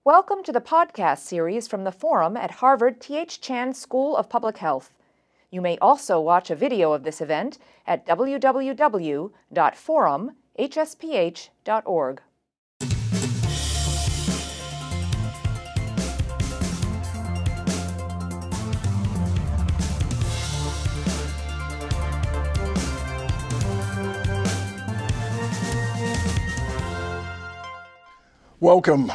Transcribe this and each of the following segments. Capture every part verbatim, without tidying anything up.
Welcome to the podcast series from the Forum at Harvard T H Chan School of Public Health. You may also watch a video of this event at w w w dot forum h s p h dot org. Welcome.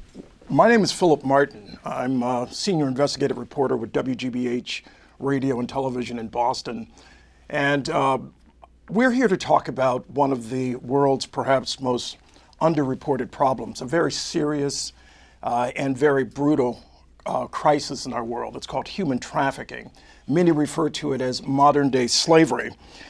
My name is Philip Martin. I'm a senior investigative reporter with W G B H Radio and Television in Boston. And uh, we're here to talk about one of the world's perhaps most underreported problems, a very serious uh, and very brutal uh, crisis in our world. It's called human trafficking. Many refer to it as modern day slavery.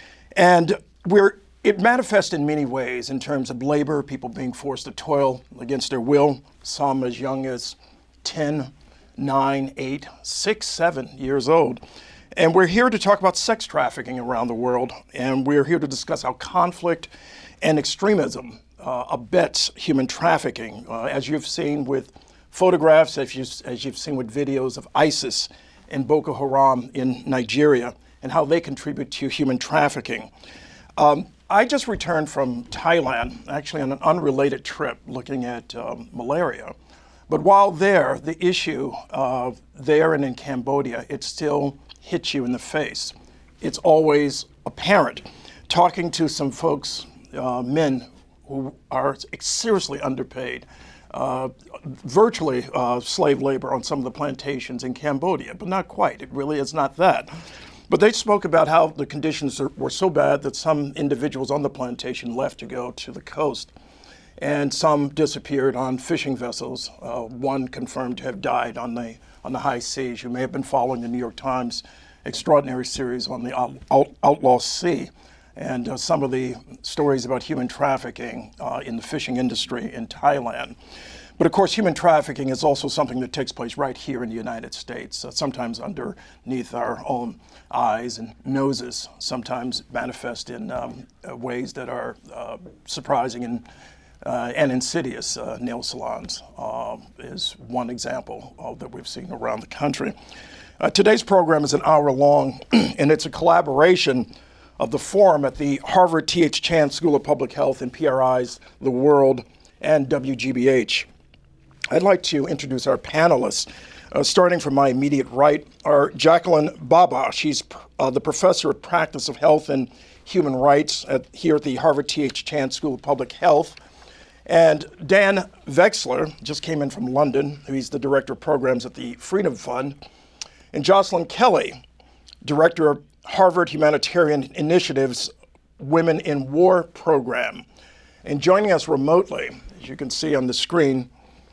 And we're It manifests in many ways in terms of labor, people being forced to toil against their will, some as young as ten, nine, eight, six, seven years old. And we're here to talk about sex trafficking around the world, and we're here to discuss how conflict and extremism uh, abets human trafficking, uh, as you've seen with photographs, as, you, as you've seen with videos of ISIS and Boko Haram in Nigeria, and how they contribute to human trafficking. Um, I just returned from Thailand, actually on an unrelated trip, looking at um, malaria. But while there, the issue uh, there and in Cambodia, it still hits you in the face. It's always apparent. Talking to some folks, uh, men who are seriously underpaid, uh, virtually uh, slave labor on some of the plantations in Cambodia, but not quite. It really is not that. But they spoke about how the conditions are, were so bad that some individuals on the plantation left to go to the coast, and some disappeared on fishing vessels. Uh, one confirmed to have died on the on the high seas. You may have been following the New York Times extraordinary series on the out, out, Outlaw Sea, and uh, some of the stories about human trafficking uh, in the fishing industry in Thailand. But of course, human trafficking is also something that takes place right here in the United States, uh, sometimes underneath our own eyes and noses, sometimes manifest in um, uh, ways that are uh, surprising and, uh, and insidious. Uh, nail salons uh, is one example uh, that we've seen around the country. Uh, today's program is an hour long, and it's a collaboration of the Forum at the Harvard T H Chan School of Public Health and P R I's The World and W G B H. I'd like to introduce our panelists. Uh, starting from my immediate right are Jacqueline Baba. She's uh, the professor of practice of health and human rights at, here at the Harvard T H Chan School of Public Health. And Dan Vexler just came in from London. He's the director of programs at the Freedom Fund. And Jocelyn Kelly, director of Harvard Humanitarian Initiative's Women in War program. And joining us remotely, as you can see on the screen,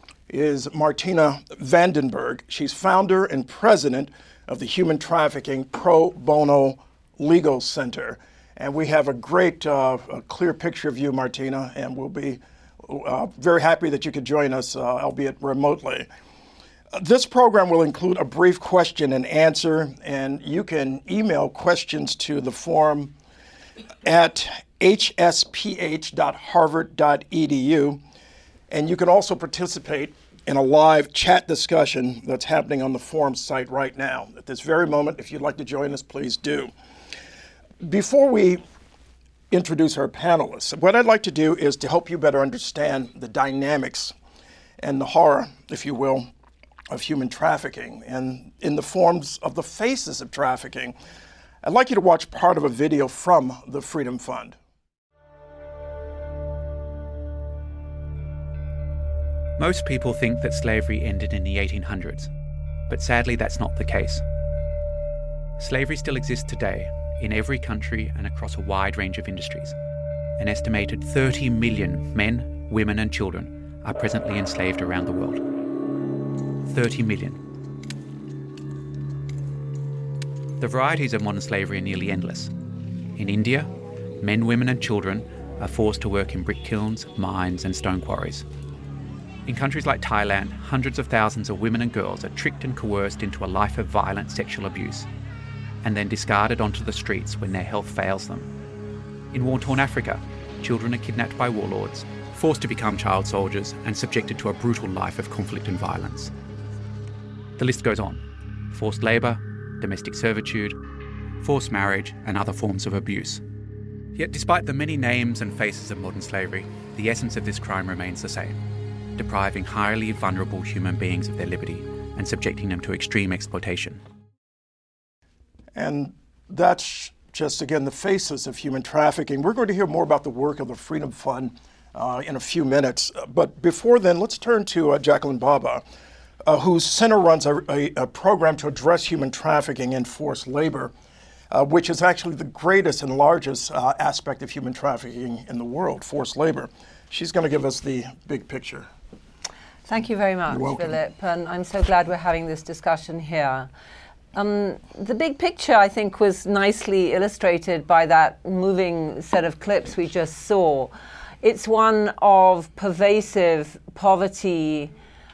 is Martina Vandenberg. She's founder and president of the Human Trafficking Pro Bono Legal Center. And we have a great, uh, a clear picture of you, Martina, and we'll be uh, very happy that you could join us, uh, albeit remotely. Uh, this program will include a brief question and answer, and you can email questions to the forum at h s p h dot harvard dot e d u. And you can also participate in a live chat discussion that's happening on the Forum site right now. At this very moment, if you'd like to join us, please do. Before we introduce our panelists, what I'd like to do is to help you better understand the dynamics and the horror, if you will, of human trafficking and in the forms of the faces of trafficking. I'd like you to watch part of a video from the Freedom Fund. Most people think that slavery ended in the eighteen hundreds, but sadly that's not the case. Slavery still exists today in every country and across a wide range of industries. An estimated thirty million men, women and children are presently enslaved around the world. thirty million. The varieties of modern slavery are nearly endless. In India, men, women and children are forced to work in brick kilns, mines and stone quarries. In countries like Thailand, hundreds of thousands of women and girls are tricked and coerced into a life of violent sexual abuse, and then discarded onto the streets when their health fails them. In war-torn Africa, children are kidnapped by warlords, forced to become child soldiers and subjected to a brutal life of conflict and violence. The list goes on. Forced labour, domestic servitude, forced marriage, and other forms of abuse. Yet despite the many names and faces of modern slavery, the essence of this crime remains the same, depriving highly vulnerable human beings of their liberty and subjecting them to extreme exploitation. And that's just, again, the faces of human trafficking. We're going to hear more about the work of the Freedom Fund uh, in a few minutes. But before then, let's turn to uh, Jacqueline Baba, uh, whose center runs a, a, a program to address human trafficking and forced labor, uh, which is actually the greatest and largest uh, aspect of human trafficking in the world, forced labor. She's going to give us the big picture. Thank you very much, Philip, and I'm so glad we're having this discussion here. Um, the big picture, I think, was nicely illustrated by that moving set of clips we just saw. It's one of pervasive poverty,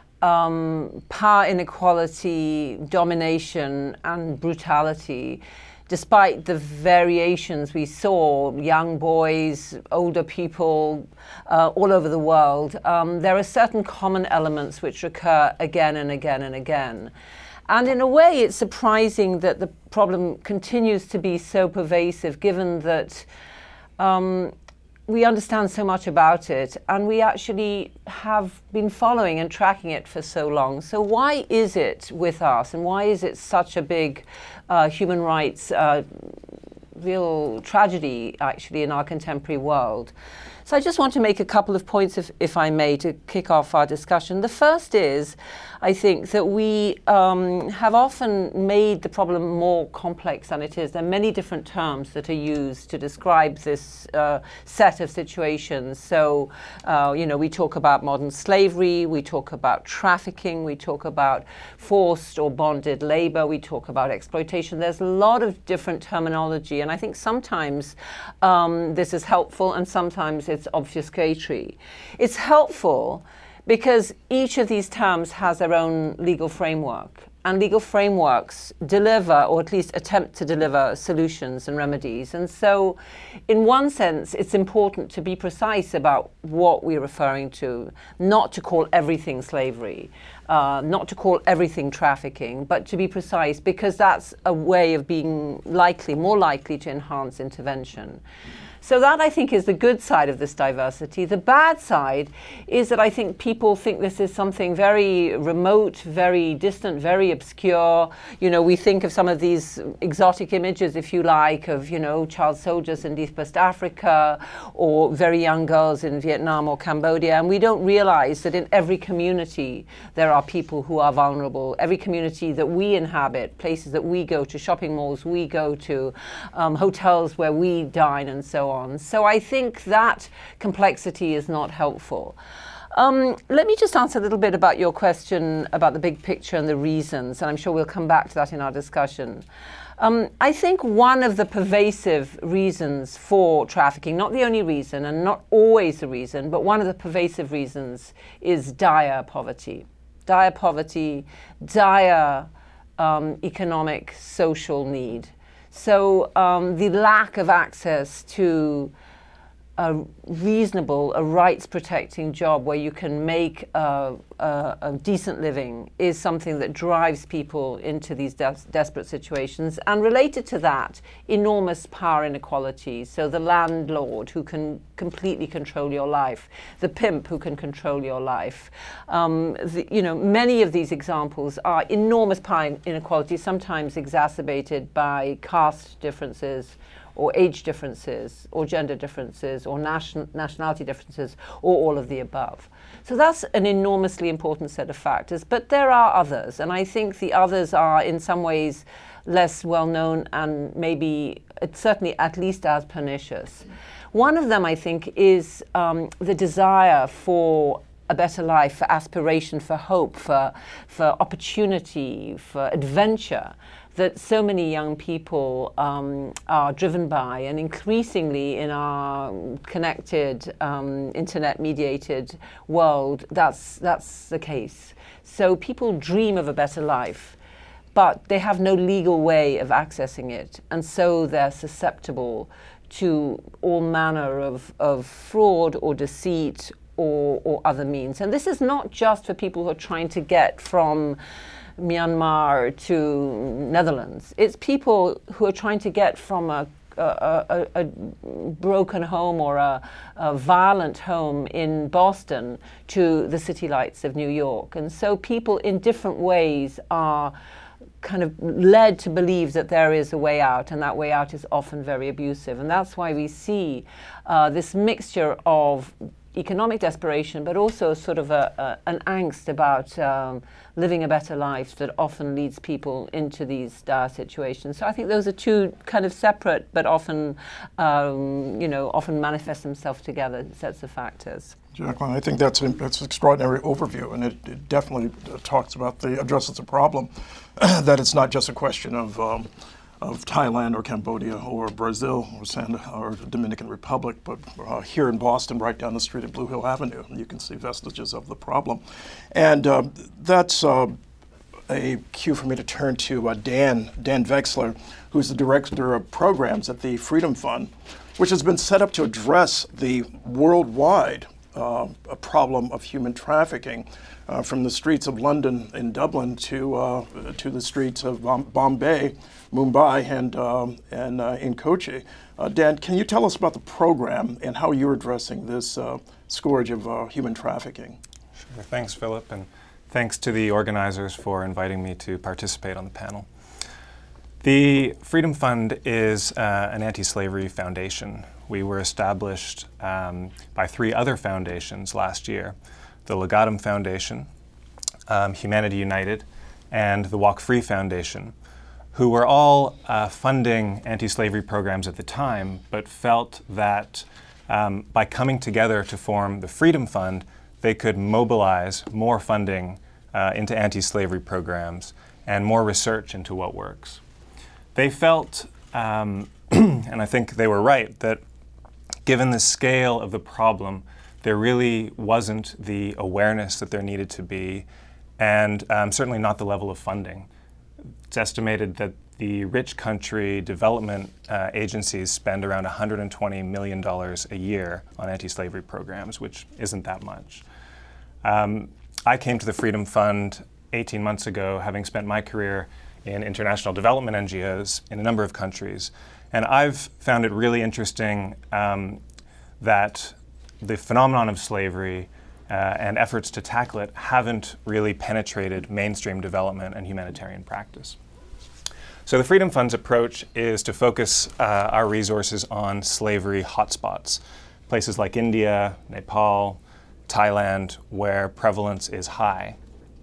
um, power inequality, domination, and brutality. Despite the variations we saw, young boys, older people, uh, all over the world, um, there are certain common elements which recur again and again and again. And in a way, it's surprising that the problem continues to be so pervasive, given that um, we understand so much about it, and we actually have been following and tracking it for so long. So why is it with us, and why is it such a big uh, human rights uh, real tragedy, actually, in our contemporary world? So I just want to make a couple of points, if, if I may, to kick off our discussion. The first is, I think, that we um, have often made the problem more complex than it is. There are many different terms that are used to describe this uh, set of situations. So, uh, you know, we talk about modern slavery, we talk about trafficking, we talk about forced or bonded labor, we talk about exploitation. There's a lot of different terminology, and I think sometimes um, this is helpful and sometimes it's obfuscatory. It's helpful because each of these terms has their own legal framework, and legal frameworks deliver, or at least attempt to deliver, solutions and remedies. And so in one sense, it's important to be precise about what we're referring to, not to call everything slavery, uh, not to call everything trafficking, but to be precise, because that's a way of being likely, more likely to enhance intervention. So that, I think, is the good side of this diversity. The bad side is that I think people think this is something very remote, very distant, very obscure. You know, we think of some of these exotic images, if you like, of, you know, child soldiers in East West Africa or very young girls in Vietnam or Cambodia. And we don't realize that in every community there are people who are vulnerable. Every community that we inhabit, places that we go to, shopping malls we go to, um, hotels where we dine and so on. On. So I think that complexity is not helpful. Um, let me just answer a little bit about your question about the big picture and the reasons, and I'm sure we'll come back to that in our discussion. Um, I think one of the pervasive reasons for trafficking, not the only reason and not always the reason, but one of the pervasive reasons is dire poverty. Dire poverty, dire um, economic, social need. So um, the lack of access to a reasonable, a rights-protecting job where you can make a, a, a decent living is something that drives people into these des- desperate situations. And related to that, enormous power inequality. So the landlord who can completely control your life, the pimp who can control your life. Um, the, you know, many of these examples are enormous power inequality, sometimes exacerbated by caste differences, or age differences, or gender differences, or nation- nationality differences, or all of the above. So that's an enormously important set of factors, but there are others, and I think the others are in some ways less well known and maybe it's certainly at least as pernicious. One of them, I think, is um, the desire for a better life, for aspiration, for hope, for, for opportunity, for adventure, that so many young people um, are driven by, and increasingly in our connected, um, internet-mediated world, that's, that's the case. So people dream of a better life, but they have no legal way of accessing it, and so they're susceptible to all manner of, of fraud or deceit or, or other means. And this is not just for people who are trying to get from Myanmar to Netherlands. It's people who are trying to get from a A, a, a broken home or a, a violent home in Boston to the city lights of New York. And so people in different ways are kind of led to believe that there is a way out, and that way out is often very abusive. And that's why we see uh, this mixture of economic desperation, but also sort of a, a, an angst about um, living a better life that often leads people into these dire situations. So I think those are two kind of separate, but often, um, you know, often manifest themselves together sets of factors. Jacqueline, I think that's, a, that's an extraordinary overview, and it, it definitely talks about the, addresses the problem, that it's not just a question of um, of Thailand or Cambodia or Brazil or, San, or the Dominican Republic, but uh, here in Boston, right down the street at Blue Hill Avenue, you can see vestiges of the problem. And uh, that's uh, a cue for me to turn to uh, Dan, Dan Vexler, who's the director of programs at the Freedom Fund, which has been set up to address the worldwide uh, problem of human trafficking, uh, from the streets of London and Dublin to uh, to the streets of Bom- Bombay, Mumbai, and um, and uh, in Kochi. Uh, Dan, can you tell us about the program and how you're addressing this uh, scourge of uh, human trafficking? Sure. Thanks, Philip, and thanks to the organizers for inviting me to participate on the panel. The Freedom Fund is uh, an anti-slavery foundation. We were established um, by three other foundations last year: the Legatum Foundation, um, Humanity United, and the Walk Free Foundation, who were all uh, funding anti-slavery programs at the time, but felt that um, by coming together to form the Freedom Fund, they could mobilize more funding uh, into anti-slavery programs and more research into what works. They felt, um, and I think they were right, that given the scale of the problem, there really wasn't the awareness that there needed to be, and um, certainly not the level of funding. It's estimated that the rich country development uh, agencies spend around one hundred twenty million dollars a year on anti-slavery programs, which isn't that much. Um, I came to the Freedom Fund eighteen months ago, having spent my career in international development N G Os in a number of countries. And I've found it really interesting um, that the phenomenon of slavery uh, and efforts to tackle it haven't really penetrated mainstream development and humanitarian practice. So the Freedom Fund's approach is to focus uh, our resources on slavery hotspots, places like India, Nepal, Thailand, where prevalence is high.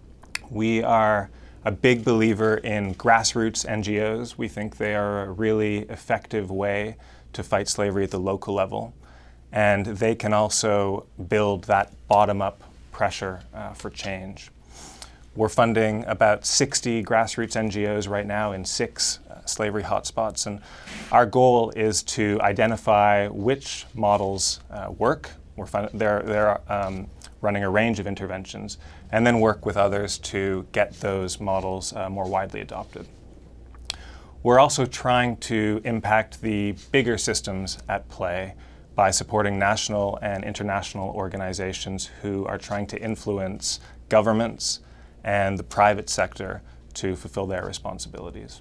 We are a big believer in grassroots N G Os. We think they are a really effective way to fight slavery at the local level. And they can also build that bottom-up pressure uh, for change. We're funding about sixty grassroots N G Os right now in six uh, slavery hotspots. And our goal is to identify which models uh, work. We're fun- they're they're um, running a range of interventions, and then work with others to get those models uh, more widely adopted. We're also trying to impact the bigger systems at play by supporting national and international organizations who are trying to influence governments and the private sector to fulfill their responsibilities.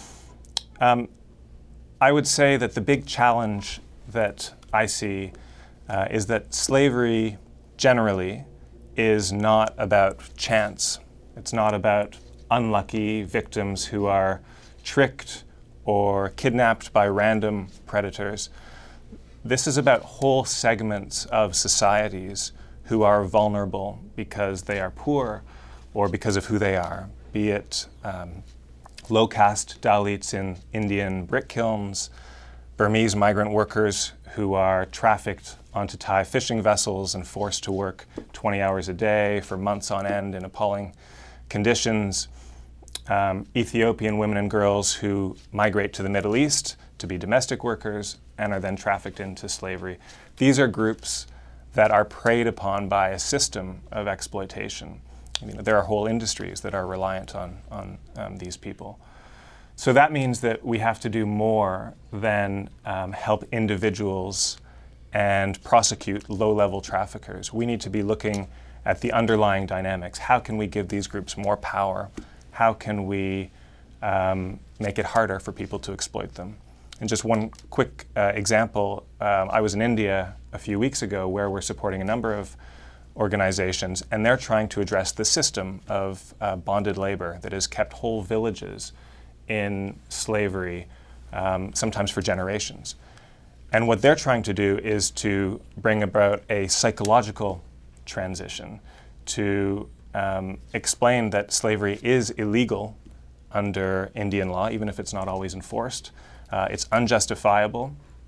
Um, I would say that the big challenge that I see uh, is that slavery generally is not about chance. It's not about unlucky victims who are tricked or kidnapped by random predators. This is about whole segments of societies who are vulnerable because they are poor or because of who they are, be it um, low-caste Dalits in Indian brick kilns, Burmese migrant workers who are trafficked onto Thai fishing vessels and forced to work twenty hours a day for months on end in appalling conditions, um, Ethiopian women and girls who migrate to the Middle East to be domestic workers and are then trafficked into slavery. These are groups that are preyed upon by a system of exploitation. I mean, there are whole industries that are reliant on, on um, these people. So that means that we have to do more than um, help individuals and prosecute low-level traffickers. We need to be looking at the underlying dynamics. How can we give these groups more power? How can we um, make it harder for people to exploit them? And just one quick uh, example, um, I was in India a few weeks ago where we're supporting a number of organizations, and they're trying to address the system of uh, bonded labor that has kept whole villages in slavery, um, sometimes for generations. And what they're trying to do is to bring about a psychological transition to um, explain that slavery is illegal under Indian law, even if it's not always enforced. Uh, it's unjustifiable,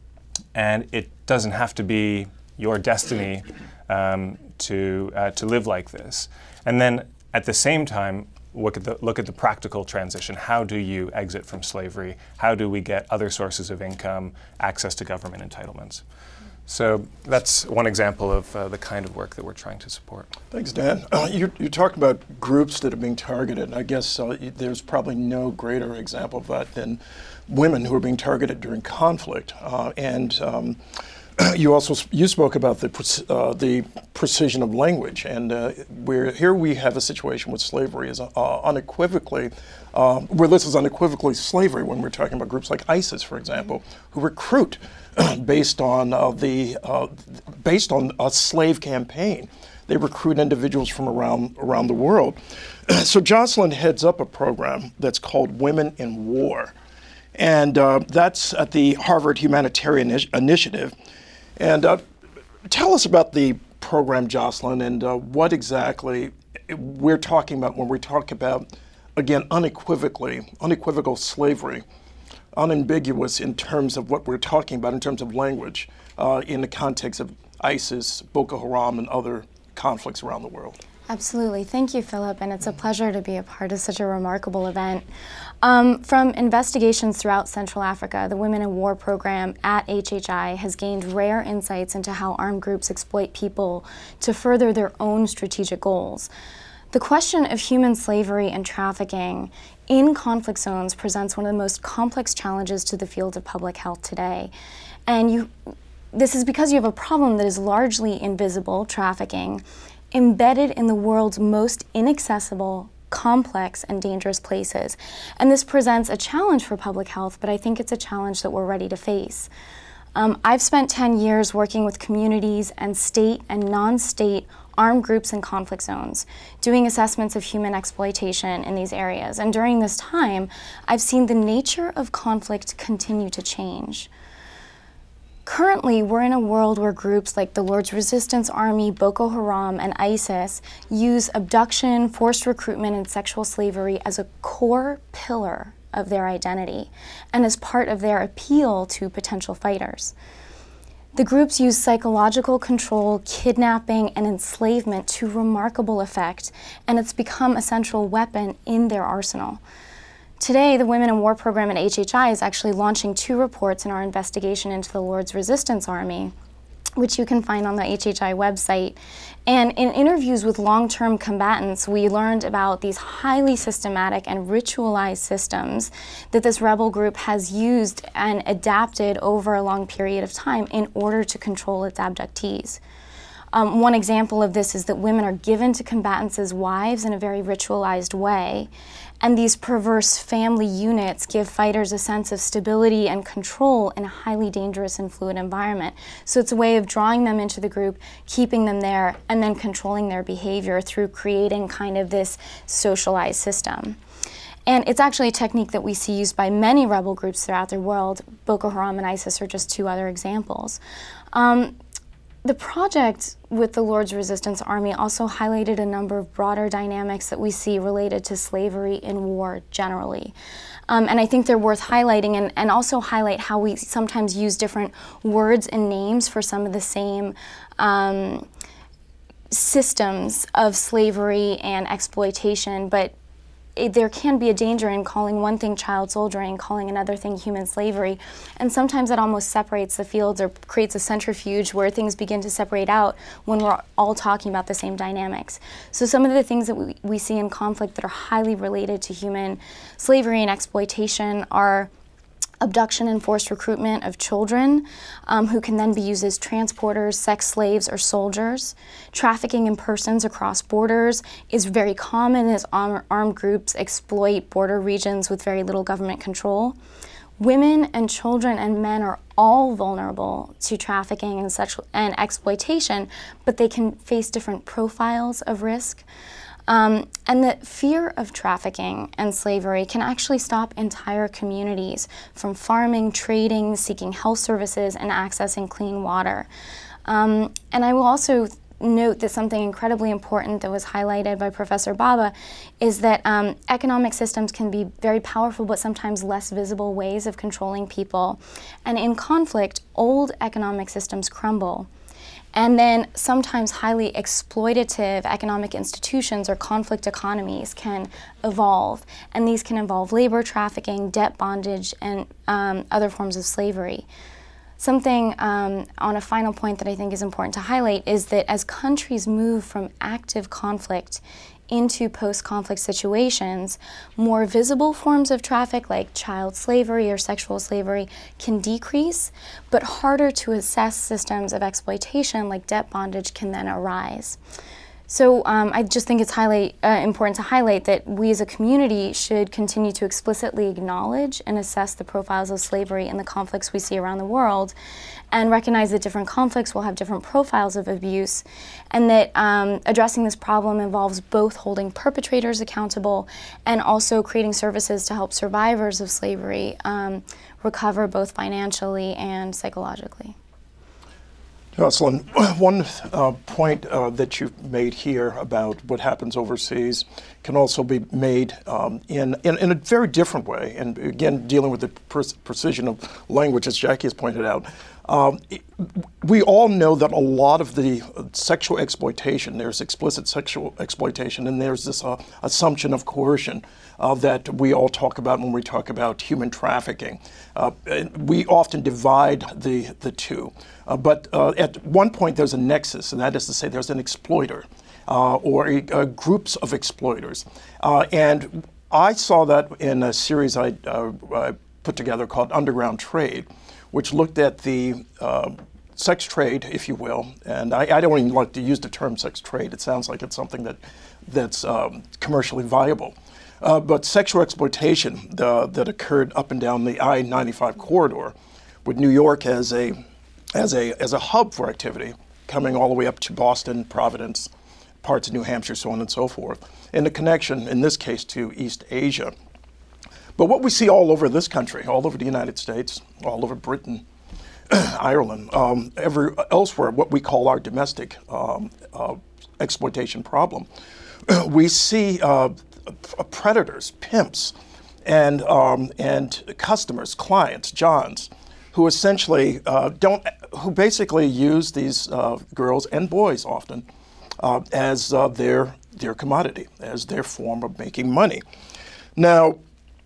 and it doesn't have to be your destiny um, to uh, to live like this. And then at the same time, look at the look at the practical transition. How do you exit from slavery? How do we get other sources of income, access to government entitlements? So that's one example of uh, the kind of work that we're trying to support. Thanks, Dan. Uh, you, you talked about groups that are being targeted. I guess uh, there's probably no greater example of that than women who are being targeted during conflict. Uh, and um, you also you spoke about the uh, the precision of language, and uh, where here we have a situation with slavery is uh, unequivocally, uh, where this is unequivocally slavery when we're talking about groups like ISIS, for example, who recruit based on uh, the uh, based on a slave campaign. They recruit individuals from around around the world. So Jocelyn heads up a program that's called Women in War, and uh, that's at the Harvard Humanitarian Initi- Initiative. And uh, tell us about the program, Jocelyn, and uh, what exactly we're talking about when we talk about, again, unequivocally, unequivocal slavery, unambiguous in terms of what we're talking about in terms of language uh, in the context of ISIS, Boko Haram, and other conflicts around the world. Absolutely. Thank you, Philip, and it's a pleasure to be a part of such a remarkable event. Um, from investigations throughout Central Africa, the Women in War program at H H I has gained rare insights into how armed groups exploit people to further their own strategic goals. The question of human slavery and trafficking in conflict zones presents one of the most complex challenges to the field of public health today. And you, this is because you have a problem that is largely invisible, trafficking, embedded in the world's most inaccessible, complex, and dangerous places. And this presents a challenge for public health, but I think it's a challenge that we're ready to face. Um, I've spent ten years working with communities and state and non-state armed groups in conflict zones, doing assessments of human exploitation in these areas. And during this time, I've seen the nature of conflict continue to change. Currently, we're in a world where groups like the Lord's Resistance Army, Boko Haram, and ISIS use abduction, forced recruitment, and sexual slavery as a core pillar of their identity and as part of their appeal to potential fighters. The groups use psychological control, kidnapping, and enslavement to remarkable effect, and it's become a central weapon in their arsenal. Today, the Women in War program at H H I is actually launching two reports in our investigation into the Lord's Resistance Army, which you can find on the H H I website. And in interviews with long-term combatants, we learned about these highly systematic and ritualized systems that this rebel group has used and adapted over a long period of time in order to control its abductees. Um, one example of this is that women are given to combatants as wives in a very ritualized way. And these perverse family units give fighters a sense of stability and control in a highly dangerous and fluid environment. So it's a way of drawing them into the group, keeping them there, and then controlling their behavior through creating kind of this socialized system. And it's actually a technique that we see used by many rebel groups throughout the world. Boko Haram and ISIS are just two other examples. Um, The project with the Lord's Resistance Army also highlighted a number of broader dynamics that we see related to slavery in war generally. Um, and I think they're worth highlighting and, and also highlight how we sometimes use different words and names for some of the same um, systems of slavery and exploitation, but it, there can be a danger in calling one thing child soldiering and calling another thing human slavery. And sometimes it almost separates the fields or creates a centrifuge where things begin to separate out when we're all talking about the same dynamics. So some of the things that we, we see in conflict that are highly related to human slavery and exploitation are abduction and forced recruitment of children um, who can then be used as transporters, sex slaves, or soldiers. Trafficking in persons across borders is very common as arm- armed groups exploit border regions with very little government control. Women and children and men are all vulnerable to trafficking and sexual and exploitation, but they can face different profiles of risk. Um, and the fear of trafficking and slavery can actually stop entire communities from farming, trading, seeking health services, and accessing clean water. Um, and I will also note that something incredibly important that was highlighted by Professor Baba is that um, economic systems can be very powerful but sometimes less visible ways of controlling people. And in conflict, old economic systems crumble. And then sometimes highly exploitative economic institutions or conflict economies can evolve. And these can involve labor trafficking, debt bondage, and um, other forms of slavery. Something um, on a final point that I think is important to highlight is that as countries move from active conflict into post-conflict situations, more visible forms of traffic like child slavery or sexual slavery can decrease, but harder to assess systems of exploitation like debt bondage can then arise. So um, I just think it's highly uh, important to highlight that we as a community should continue to explicitly acknowledge and assess the profiles of slavery in the conflicts we see around the world, and recognize that different conflicts will have different profiles of abuse, and that um, addressing this problem involves both holding perpetrators accountable and also creating services to help survivors of slavery um, recover both financially and psychologically. Jocelyn, one uh, point uh, that you've made here about what happens overseas can also be made um, in, in, in a very different way. And again, dealing with the pre- precision of language, as Jackie has pointed out. Um, it, we all know that a lot of the sexual exploitation, there's explicit sexual exploitation, and there's this uh, assumption of coercion uh, that we all talk about when we talk about human trafficking. Uh, we often divide the, the two. Uh, but uh, at one point there's a nexus, and that is to say there's an exploiter uh, or a, uh, groups of exploiters. Uh, and I saw that in a series I, uh, I put together called Underground Trade, which looked at the uh, sex trade, if you will. And I, I don't even like to use the term sex trade. It sounds like it's something that that's um, commercially viable. Uh, but sexual exploitation the, that occurred up and down the I ninety-five corridor, with New York as a as a as a hub for activity, coming all the way up to Boston, Providence, parts of New Hampshire, so on and so forth, and the connection, in this case, to East Asia. But what we see all over this country, all over the United States, all over Britain, Ireland, um, every, elsewhere, what we call our domestic um, uh, exploitation problem, we see uh, predators, pimps, and um, and customers, clients, Johns, who essentially uh, don't, who basically use these uh, girls and boys often uh, as uh, their their commodity, as their form of making money. Now,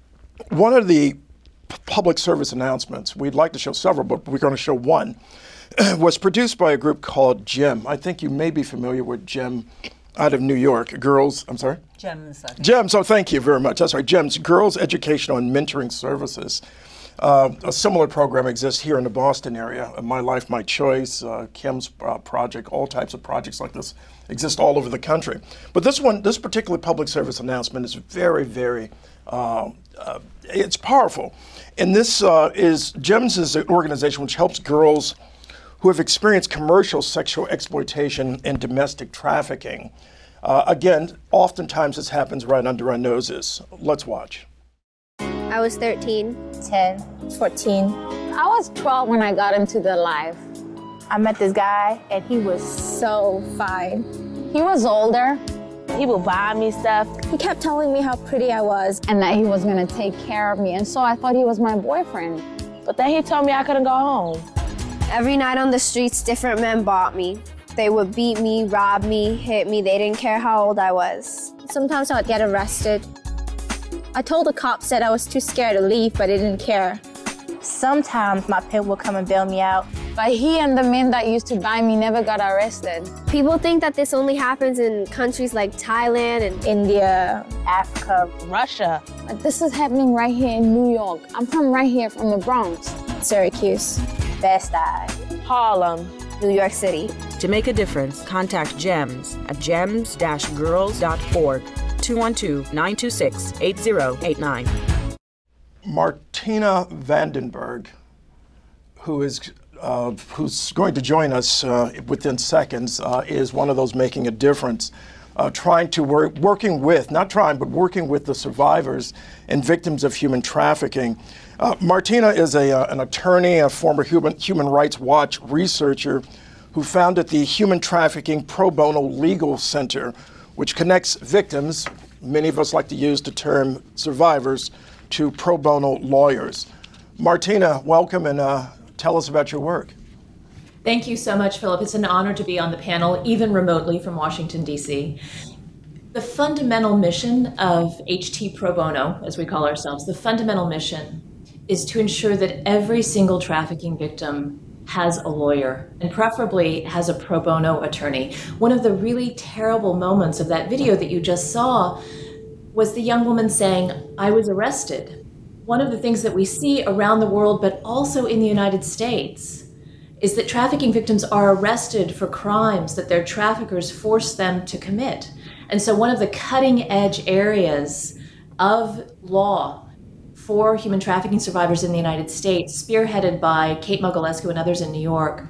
one of the p- public service announcements, we'd like to show several, but we're going to show one, was produced by a group called GEM. I think you may be familiar with GEM out of New York. Girls, I'm sorry? GEMS. GEMS, oh, thank you very much. That's right, GEMS, Girls Educational and Mentoring Services. Uh, a similar program exists here in the Boston area. Uh, My Life, My Choice, uh, Kim's uh, project, all types of projects like this exist all over the country. But this one, this particular public service announcement is very, very, uh, uh, it's powerful. And this uh, is, GEMS is an organization which helps girls who have experienced commercial sexual exploitation and domestic trafficking. Uh, again, oftentimes this happens right under our noses. Let's watch. I was thirteen. ten, fourteen. I was twelve when I got into the life. I met this guy and he was so fine. He was older. He would buy me stuff. He kept telling me how pretty I was. And that he was gonna take care of me. And so I thought he was my boyfriend. But then he told me I couldn't go home. Every night on the streets, different men bought me. They would beat me, rob me, hit me. They didn't care how old I was. Sometimes I would get arrested. I told the cops that I was too scared to leave, but they didn't care. Sometimes my pimp would come and bail me out, But he and the men that used to buy me never got arrested. People think that this only happens in countries like Thailand and India, Africa, Russia. But this is happening right here in New York. I'm from right here, from the Bronx. Syracuse, Bed-Stuy, Harlem, New York City. To make a difference, contact GEMS at gems dash girls dot org, two one two, nine two six, eight zero eight nine. Martina Vandenberg, who is uh, who's going to join us uh, within seconds, uh, is one of those making a difference, uh, trying to work, working with, not trying, but working with the survivors and victims of human trafficking. Uh, Martina is a, uh, an attorney, a former Human, Human Rights Watch researcher who founded the Human Trafficking Pro Bono Legal Center, which connects victims, many of us like to use the term survivors, to pro bono lawyers. Martina, welcome, and uh, tell us about your work. Thank you so much, Philip. It's an honor to be on the panel, even remotely from Washington, D C. The fundamental mission of H T Pro Bono, as we call ourselves, the fundamental mission is to ensure that every single trafficking victim has a lawyer, and preferably has a pro bono attorney. One of the really terrible moments of that video that you just saw was the young woman saying, "I was arrested." One of the things that we see around the world, but also in the United States, is that trafficking victims are arrested for crimes that their traffickers force them to commit. And so one of the cutting edge areas of law for human trafficking survivors in the United States, spearheaded by Kate Mogilescu and others in New York,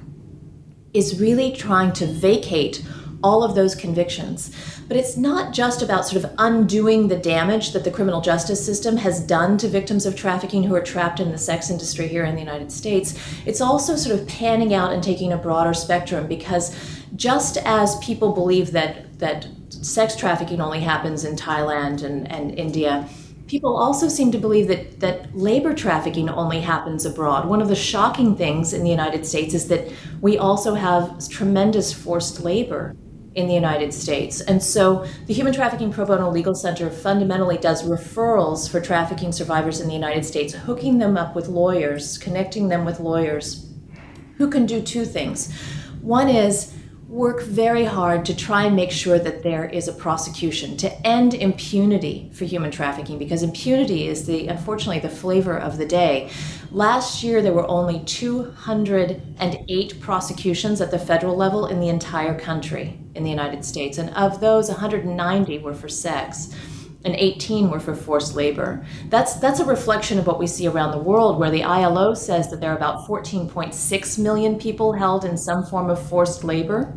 is really trying to vacate all of those convictions. But it's not just about sort of undoing the damage that the criminal justice system has done to victims of trafficking who are trapped in the sex industry here in the United States. It's also sort of panning out and taking a broader spectrum, because just as people believe that, that sex trafficking only happens in Thailand and, and India, people also seem to believe that, that labor trafficking only happens abroad. One of the shocking things in the United States is that we also have tremendous forced labor in the United States. And so the Human Trafficking Pro Bono Legal Center fundamentally does referrals for trafficking survivors in the United States, hooking them up with lawyers, connecting them with lawyers who can do two things. One is work very hard to try and make sure that there is a prosecution to end impunity for human trafficking, because impunity is the, unfortunately, the flavor of the day. Last year, there were only two hundred eight prosecutions at the federal level in the entire country in the United States. And of those, one hundred ninety were for sex and eighteen were for forced labor. That's, that's a reflection of what we see around the world, where the I L O says that there are about fourteen point six million people held in some form of forced labor.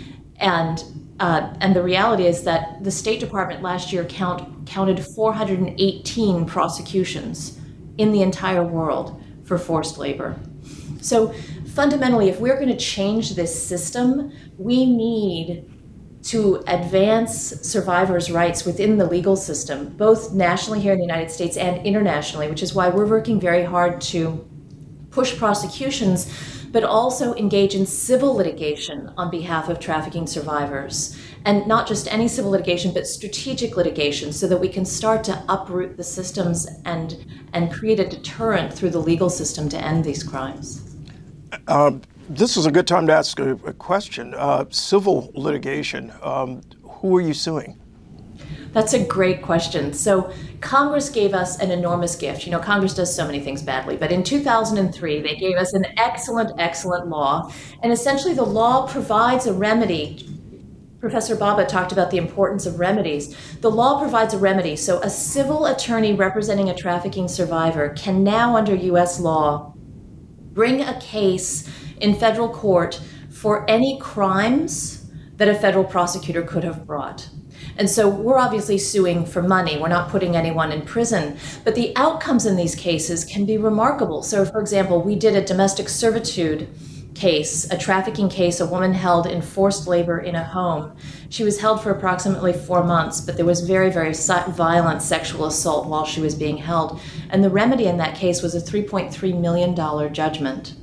And, uh, and the reality is that the State Department last year count, counted four hundred eighteen prosecutions in the entire world for forced labor. So fundamentally, if we're going to change this system, we need to advance survivors' rights within the legal system, both nationally here in the United States and internationally, which is why we're working very hard to push prosecutions, but also engage in civil litigation on behalf of trafficking survivors. And not just any civil litigation, but strategic litigation, so that we can start to uproot the systems and, and create a deterrent through the legal system to end these crimes. Uh, this is a good time to ask a, a question. Uh, civil litigation, um, who are you suing? That's a great question. So Congress gave us an enormous gift. You know, Congress does so many things badly, but in two thousand three, they gave us an excellent, excellent law. And essentially the law provides a remedy. Professor Baba talked about the importance of remedies. The law provides a remedy. So a civil attorney representing a trafficking survivor can now, under U S law, bring a case in federal court for any crimes that a federal prosecutor could have brought. And so we're obviously suing for money. We're not putting anyone in prison, but the outcomes in these cases can be remarkable. So for example, we did a domestic servitude case, a trafficking case, a woman held in forced labor in a home. She was held for approximately four months, but there was very, very violent sexual assault while she was being held. And the remedy in that case was a three point three million dollars judgment.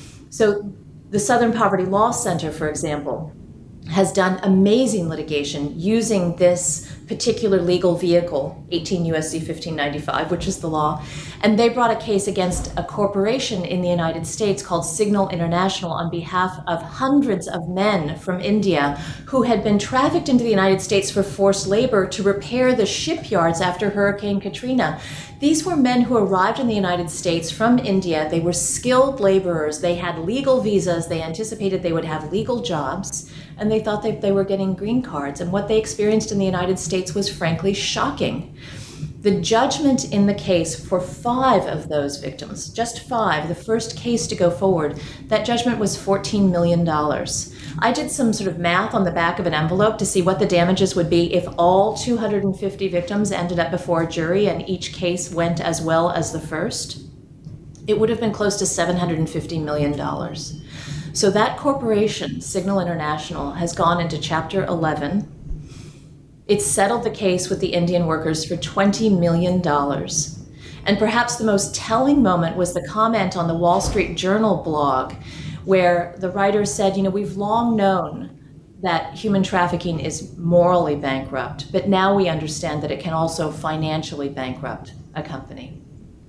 So the Southern Poverty Law Center, for example, has done amazing litigation using this particular legal vehicle, eighteen U S C fifteen ninety-five, which is the law. And they brought a case against a corporation in the United States called Signal International on behalf of hundreds of men from India who had been trafficked into the United States for forced labor to repair the shipyards after Hurricane Katrina. These were men who arrived in the United States from India. They were skilled laborers. They had legal visas. They anticipated they would have legal jobs, and they thought that they were getting green cards. And what they experienced in the United States was frankly shocking. The judgment in the case for five of those victims, just five, the first case to go forward, that judgment was fourteen million dollars. I did some sort of math on the back of an envelope to see what the damages would be if all two hundred fifty victims ended up before a jury and each case went as well as the first. It would have been close to seven hundred fifty million dollars. So that corporation, Signal International, has gone into Chapter eleven. It's settled the case with the Indian workers for twenty million dollars. And perhaps the most telling moment was the comment on the Wall Street Journal blog where the writer said, you know, we've long known that human trafficking is morally bankrupt, but now we understand that it can also financially bankrupt a company.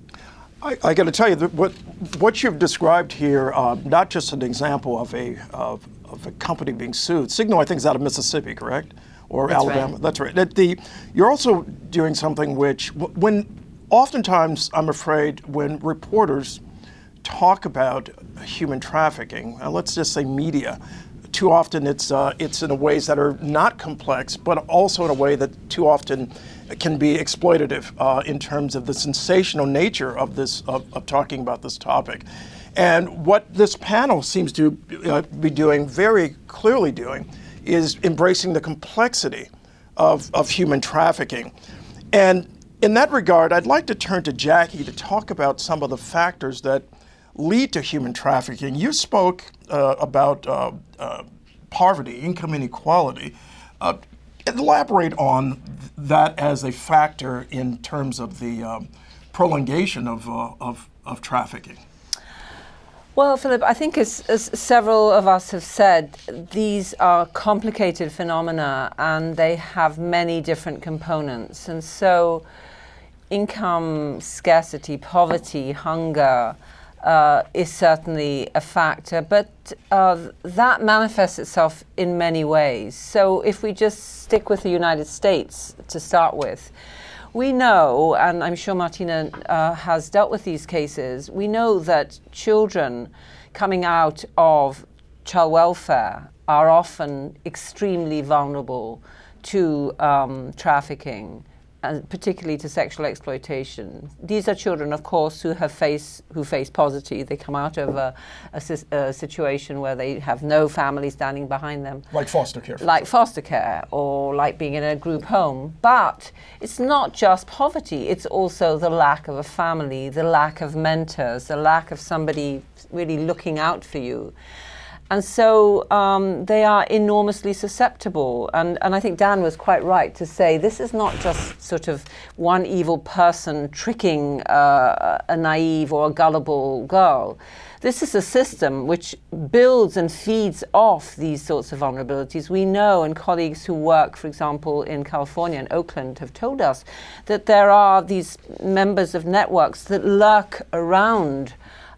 I, I got to tell you that what what you've described here, uh, not just an example of a of, of a company being sued. Signal, I think, is out of Mississippi, correct, or That's Alabama? Right. That's right. That the you're also doing something which, when oftentimes I'm afraid when reporters talk about human trafficking, uh, let's just say media, too often it's uh, it's in ways that are not complex, but also in a way that too often can be exploitative uh, in terms of the sensational nature of this of, of talking about this topic. And what this panel seems to uh, be doing, very clearly doing, is embracing the complexity of, of human trafficking. And in that regard, I'd like to turn to Jackie to talk about some of the factors that lead to human trafficking. You spoke uh, about uh, uh, poverty, income inequality. Uh, elaborate on that as a factor in terms of the um, prolongation of, uh, of, of trafficking. Well, Philip, I think as, as several of us have said, these are complicated phenomena and they have many different components. And so income scarcity, poverty, hunger, Uh, is certainly a factor, but uh, that manifests itself in many ways. So if we just stick with the United States to start with, we know, and I'm sure Martina uh, has dealt with these cases, we know that children coming out of child welfare are often extremely vulnerable to um, trafficking, and particularly to sexual exploitation. These are children, of course, who have face who face poverty. They come out of a, a, a situation where they have no family standing behind them. Like foster care. Like foster care, or like being in a group home. But it's not just poverty, it's also the lack of a family, the lack of mentors, the lack of somebody really looking out for you. And so um, they are enormously susceptible. And, and I think Dan was quite right to say this is not just sort of one evil person tricking uh, a naive or a gullible girl. This is a system which builds and feeds off these sorts of vulnerabilities. We know, and colleagues who work, for example, in California and Oakland have told us that there are these members of networks that lurk around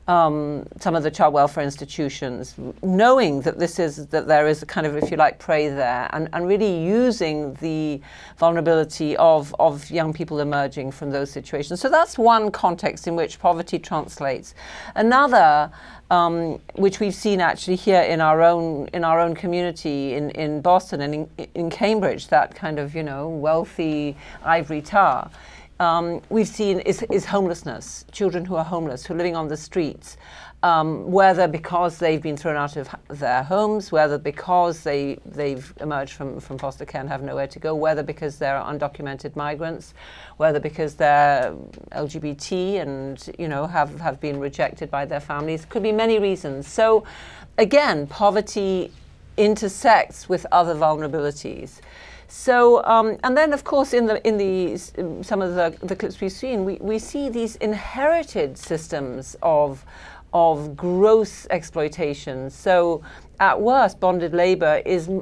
Um, some of the child welfare institutions, knowing that this is that there is a kind of, if you like, prey there, and, and really using the vulnerability of, of young people emerging from those situations. So that's one context in which poverty translates. Another, um, which we've seen actually here in our own in our own community in, in Boston and in, in Cambridge, that kind of, you know, wealthy ivory tower. Um, we've seen is, is homelessness, children who are homeless, who are living on the streets, um, whether because they've been thrown out of their homes, whether because they, they've emerged from, from foster care and have nowhere to go, whether because they're undocumented migrants, whether because they're L G B T and, you know, have, have been rejected by their families. Could be many reasons. So again, poverty intersects with other vulnerabilities. So, um, and then of course in the in the um, some of the, the clips we've seen, we, we see these inherited systems of of gross exploitation. So at worst, bonded labor is m-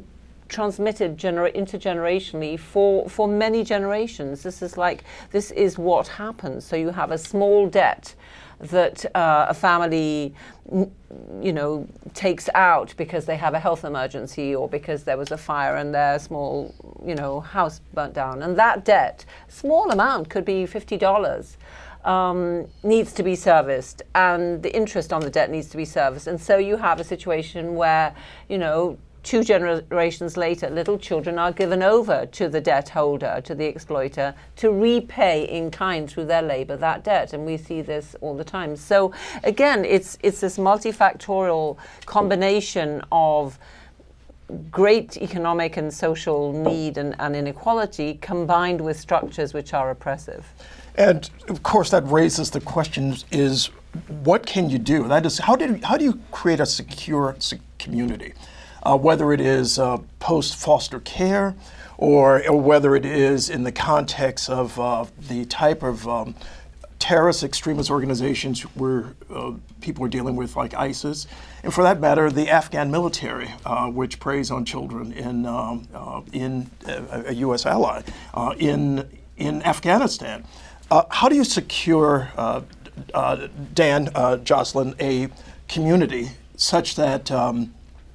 transmitted gener- intergenerationally for, for many generations. This is like, this is what happens. So you have a small debt that uh, a family, you know, takes out because they have a health emergency or because there was a fire and their small, you know, house burnt down. And that debt, small amount, could be fifty dollars, um, needs to be serviced, and the interest on the debt needs to be serviced. And so you have a situation where, you know, two generations later, little children are given over to the debt holder, to the exploiter, to repay in kind through their labor that debt. And we see this all the time. So again, it's it's this multifactorial combination of great economic and social need and, and inequality combined with structures which are oppressive. And of course, that raises the question: is what can you do? That is, how did how do you create a secure community? Uh, whether it is uh, post-foster care, or, or whether it is in the context of uh, the type of um, terrorist extremist organizations where uh, people are dealing with, like ISIS, and for that matter, the Afghan military, uh, which preys on children in um, uh, in a, a U S ally uh, in in Afghanistan. Uh, how do you secure, uh, uh, Dan, uh, Jocelyn, a community such that um,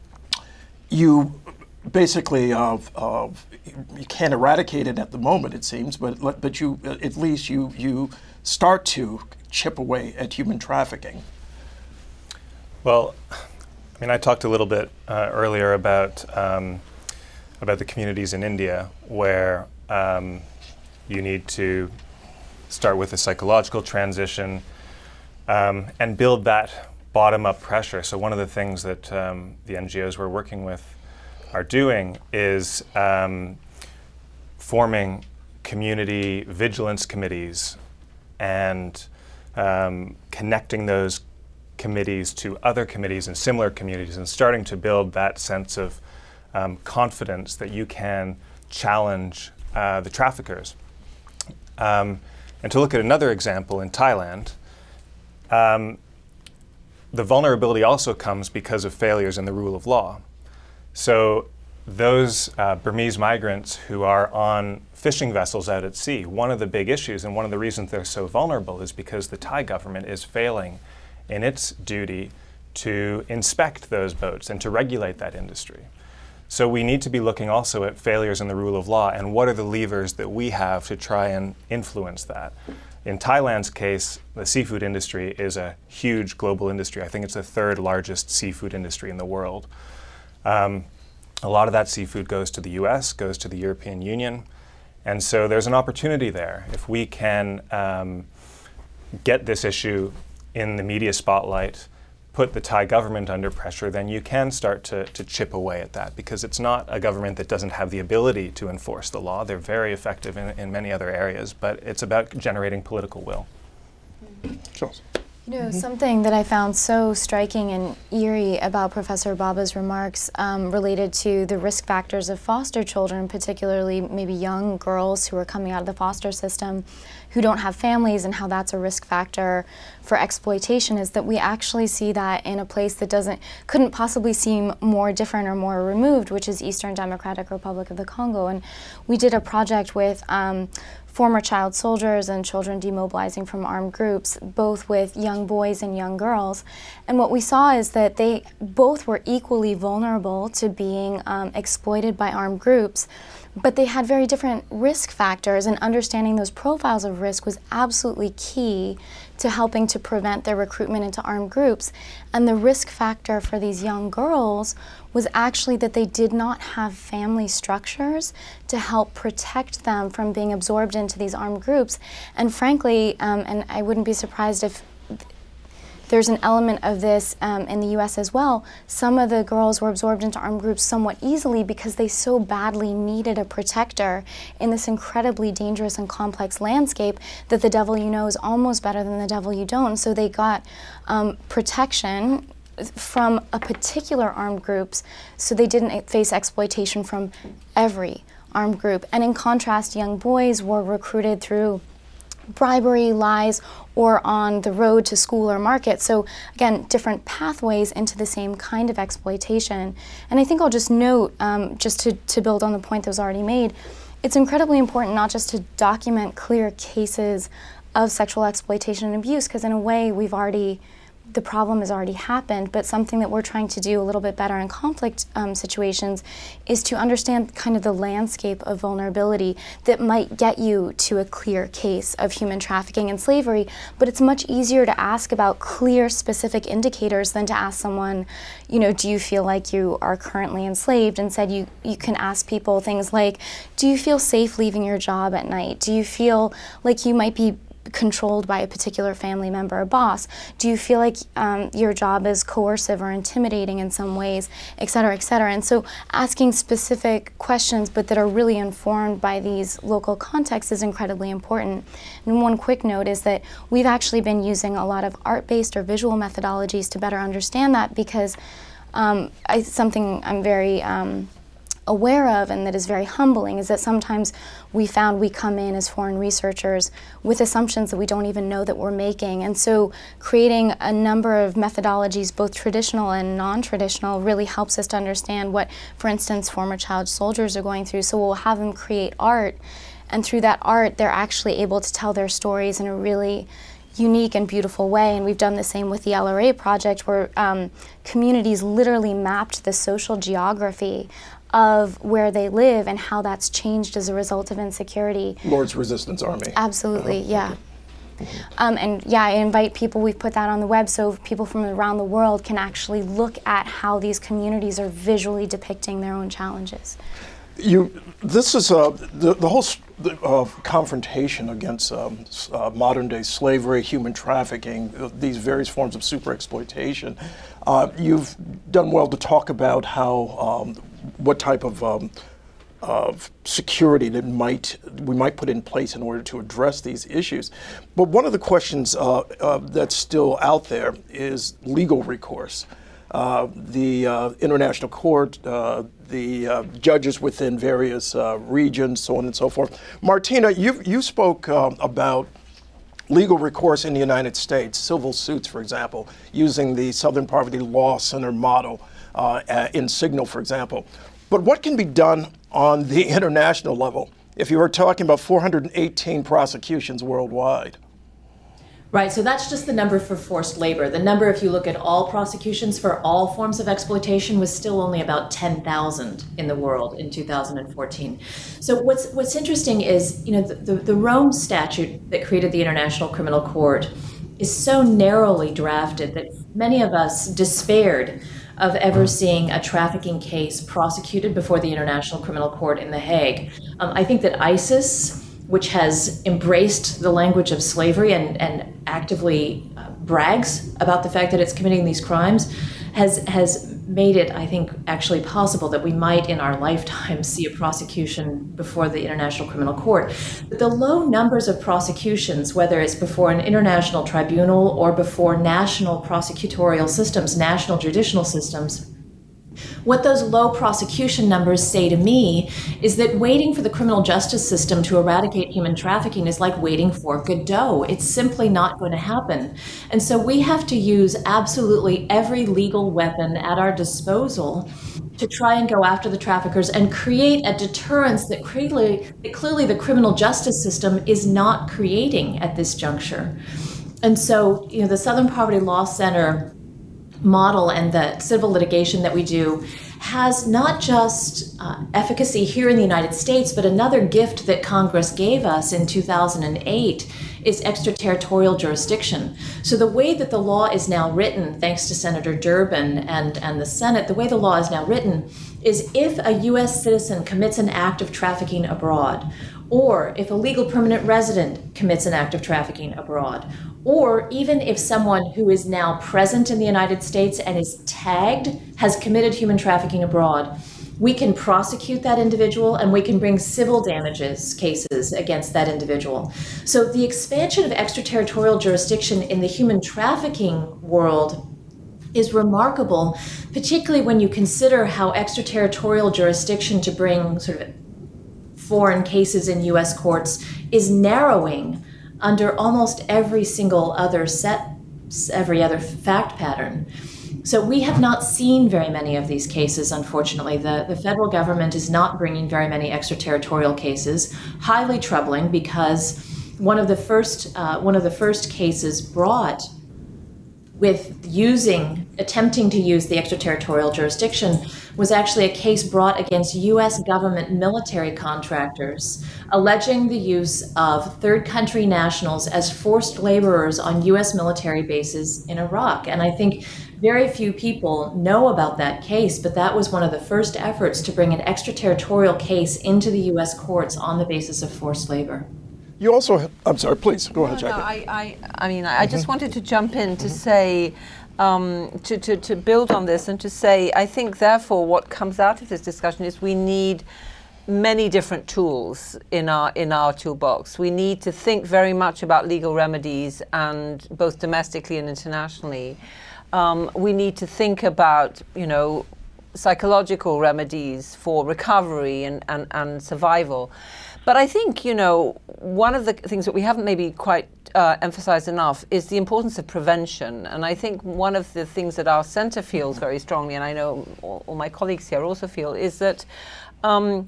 you basically, uh, uh, you can't eradicate it at the moment, it seems, but but you uh, at least you you start to chip away at human trafficking? Well, I mean, I talked a little bit uh, earlier about um, about the communities in India where um, you need to start with a psychological transition um, and build that bottom-up pressure. So one of the things that um, the N G Os we're working with are doing is um, forming community vigilance committees and um, connecting those committees to other committees in similar communities and starting to build that sense of um, confidence that you can challenge uh, the traffickers. Um, and to look at another example in Thailand, um, the vulnerability also comes because of failures in the rule of law. So those uh, Burmese migrants who are on fishing vessels out at sea, one of the big issues and one of the reasons they're so vulnerable is because the Thai government is failing in its duty to inspect those boats and to regulate that industry. So we need to be looking also at failures in the rule of law and what are the levers that we have to try and influence that. In Thailand's case, the seafood industry is a huge global industry. I think it's the third largest seafood industry in the world. Um, a lot of that seafood goes to the U S, goes to the European Union, and so there's an opportunity there. If we can um, get this issue in the media spotlight, put the Thai government under pressure, then you can start to, to chip away at that, because it's not a government that doesn't have the ability to enforce the law. They're very effective in, in many other areas, but it's about generating political will. Charles. You know, mm-hmm. something that I found so striking and eerie about Professor Baba's remarks um, related to the risk factors of foster children, particularly maybe young girls who are coming out of the foster system who don't have families, and how that's a risk factor for exploitation, is that we actually see that in a place that doesn't, couldn't possibly seem more different or more removed, which is Eastern Democratic Republic of the Congo. And we did a project with um, former child soldiers and children demobilizing from armed groups, both with young boys and young girls. And what we saw is that they both were equally vulnerable to being um, exploited by armed groups, but they had very different risk factors, and understanding those profiles of risk was absolutely key to helping to prevent their recruitment into armed groups. And the risk factor for these young girls was actually that they did not have family structures to help protect them from being absorbed into these armed groups. And frankly, um, and I wouldn't be surprised if there's an element of this um, in the U S as well, some of the girls were absorbed into armed groups somewhat easily because they so badly needed a protector in this incredibly dangerous and complex landscape that the devil you know is almost better than the devil you don't. So they got um, protection from a particular armed groups, so they didn't face exploitation from every armed group. And in contrast, young boys were recruited through bribery, lies, or on the road to school or market. So again, different pathways into the same kind of exploitation. And I think I'll just note, um, just to, to build on the point that was already made, it's incredibly important not just to document clear cases of sexual exploitation and abuse, because in a way we've already, the problem has already happened, but something that we're trying to do a little bit better in conflict um, situations is to understand kind of the landscape of vulnerability that might get you to a clear case of human trafficking and slavery. But it's much easier to ask about clear, specific indicators than to ask someone, you know, do you feel like you are currently enslaved? Instead, you, you can ask people things like, do you feel safe leaving your job at night? Do you feel like you might be controlled by a particular family member or boss? Do you feel like um, your job is coercive or intimidating in some ways, et cetera, et cetera? And so asking specific questions, but that are really informed by these local contexts, is incredibly important. And one quick note is that we've actually been using a lot of art-based or visual methodologies to better understand that, because um, I, something I'm very um, aware of, and that is very humbling, is that sometimes we found we come in as foreign researchers with assumptions that we don't even know that we're making. And so creating a number of methodologies, both traditional and non-traditional, really helps us to understand what, for instance, former child soldiers are going through. So we'll have them create art, and through that art, they're actually able to tell their stories in a really unique and beautiful way. And we've done the same with the L R A project, where um, communities literally mapped the social geography of where they live and how that's changed as a result of insecurity. Lord's Resistance Army. Absolutely, uh-huh. yeah. Um, and yeah, I invite people, we've put that on the web so people from around the world can actually look at how these communities are visually depicting their own challenges. You, this is uh, the, the whole uh, confrontation against um, uh, modern day slavery, human trafficking, uh, these various forms of super exploitation. Uh, you've done well to talk about how um, what type of um, of security that might we might put in place in order to address these issues. But one of the questions uh, uh, that's still out there is legal recourse. Uh, the uh, International Court, uh, the uh, judges within various uh, regions, so on and so forth. Martina, you you spoke uh, about legal recourse in the United States, civil suits, for example, using the Southern Poverty Law Center model uh, in Signal, for example. But what can be done on the international level if you were talking about four hundred eighteen prosecutions worldwide? Right, so that's just the number for forced labor. The number, if you look at all prosecutions for all forms of exploitation, was still only about ten thousand in the world in two thousand fourteen. So what's what's interesting is, you know, the, the, the Rome Statute that created the International Criminal Court is so narrowly drafted that many of us despaired of ever seeing a trafficking case prosecuted before the International Criminal Court in The Hague. Um, I think that ISIS, which has embraced the language of slavery and, and actively uh, brags about the fact that it's committing these crimes, has has made it, I think, actually possible that we might in our lifetime see a prosecution before the International Criminal Court. But the low numbers of prosecutions, whether it's before an international tribunal or before national prosecutorial systems, national judicial systems, what those low prosecution numbers say to me is that waiting for the criminal justice system to eradicate human trafficking is like waiting for Godot. It's simply not going to happen. And so we have to use absolutely every legal weapon at our disposal to try and go after the traffickers and create a deterrence that clearly, that clearly the criminal justice system is not creating at this juncture. And so, you know, the Southern Poverty Law Center model and the civil litigation that we do has not just uh, efficacy here in the United States, but another gift that Congress gave us in two thousand eight is extraterritorial jurisdiction. So the way that the law is now written, thanks to Senator Durbin and, and the Senate, the way the law is now written is if a U S citizen commits an act of trafficking abroad, or if a legal permanent resident commits an act of trafficking abroad, or even if someone who is now present in the United States and is tagged has committed human trafficking abroad, we can prosecute that individual and we can bring civil damages cases against that individual. So the expansion of extraterritorial jurisdiction in the human trafficking world is remarkable, particularly when you consider how extraterritorial jurisdiction to bring sort of foreign cases in U S courts is narrowing under almost every single other set, every other fact pattern. So we have not seen very many of these cases, unfortunately. The, the federal government is not bringing very many extraterritorial cases, highly troubling, because one of the first, uh, one of the first cases brought with using, attempting to use the extraterritorial jurisdiction was actually a case brought against U S government military contractors, alleging the use of third country nationals as forced laborers on U S military bases in Iraq. And I think very few people know about that case, but that was one of the first efforts to bring an extraterritorial case into the U S courts on the basis of forced labor. You also, I'm sorry, please, go ahead, no, Jackie. No, I, I, I mean, I mm-hmm. just wanted to jump in to mm-hmm. say, um, to, to, to build on this and to say, I think, therefore, what comes out of this discussion is we need many different tools in our in our toolbox. We need to think very much about legal remedies, and both domestically and internationally. Um, we need to think about, you know, psychological remedies for recovery and, and, and survival. But I think, you know, one of the things that we haven't maybe quite uh, emphasized enough is the importance of prevention. And I think one of the things that our center feels very strongly, and I know all, all my colleagues here also feel, is that um,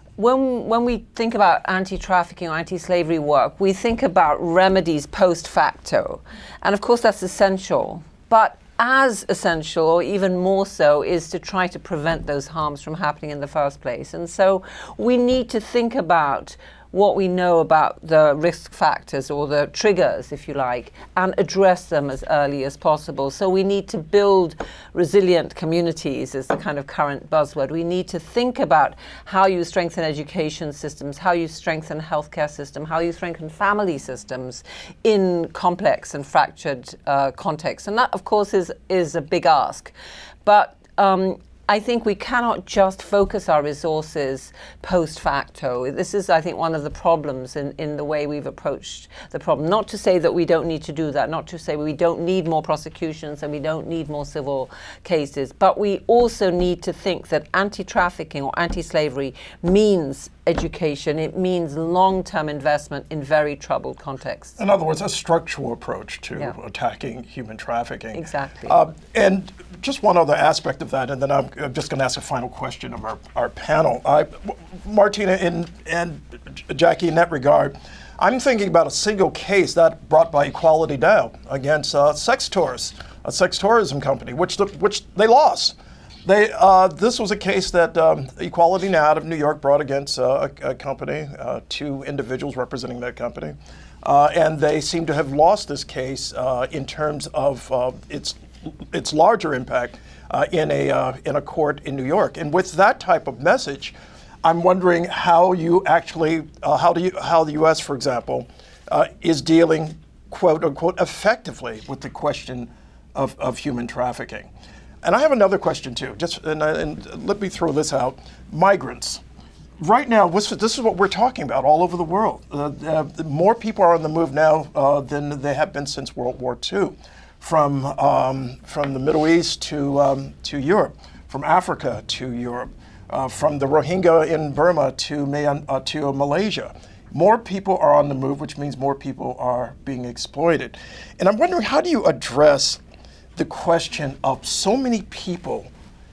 when, when we think about anti-trafficking or anti-slavery work, we think about remedies post facto. And of course, that's essential. But as essential, or even more so, is to try to prevent those harms from happening in the first place. And so we need to think about what we know about the risk factors, or the triggers, if you like, and address them as early as possible. So we need to build resilient communities, is the kind of current buzzword. We need to think about how you strengthen education systems, how you strengthen healthcare system, how you strengthen family systems in complex and fractured uh, contexts. And that, of course, is, is a big ask. But um, I think we cannot just focus our resources post facto. This is, I think, one of the problems in, in the way we've approached the problem. Not to say that we don't need to do that, not to say we don't need more prosecutions and we don't need more civil cases, but we also need to think that anti-trafficking or anti-slavery means education. It means long-term investment in very troubled contexts. In other words, a structural approach to yeah. attacking human trafficking. Exactly. Uh, and just one other aspect of that, and then I'm, I'm just going to ask a final question of our, our panel. I, Martina and, and Jackie, in that regard, I'm thinking about a single case that brought by Equality Now against uh, Sex Tours, a sex tourism company, which the, which they lost. They, uh, this was a case that um, Equality Now out of New York brought against uh, a, a company, uh, two individuals representing that company. Uh, and they seem to have lost this case uh, in terms of uh, its its larger impact uh, in a uh, in a court in New York. And with that type of message, I'm wondering how you actually, uh, how do you, how the U S, for example, uh, is dealing, quote unquote, effectively with the question of, of human trafficking. And I have another question too, just, and, and let me throw this out. Migrants. Right now, this is what we're talking about all over the world. Uh, uh, more people are on the move now uh, than they have been since World War Two, from um, from the Middle East to um, to Europe, from Africa to Europe, uh, from the Rohingya in Burma to Mayan, uh, to Malaysia. More people are on the move, which means more people are being exploited. And I'm wondering, how do you address the question of so many people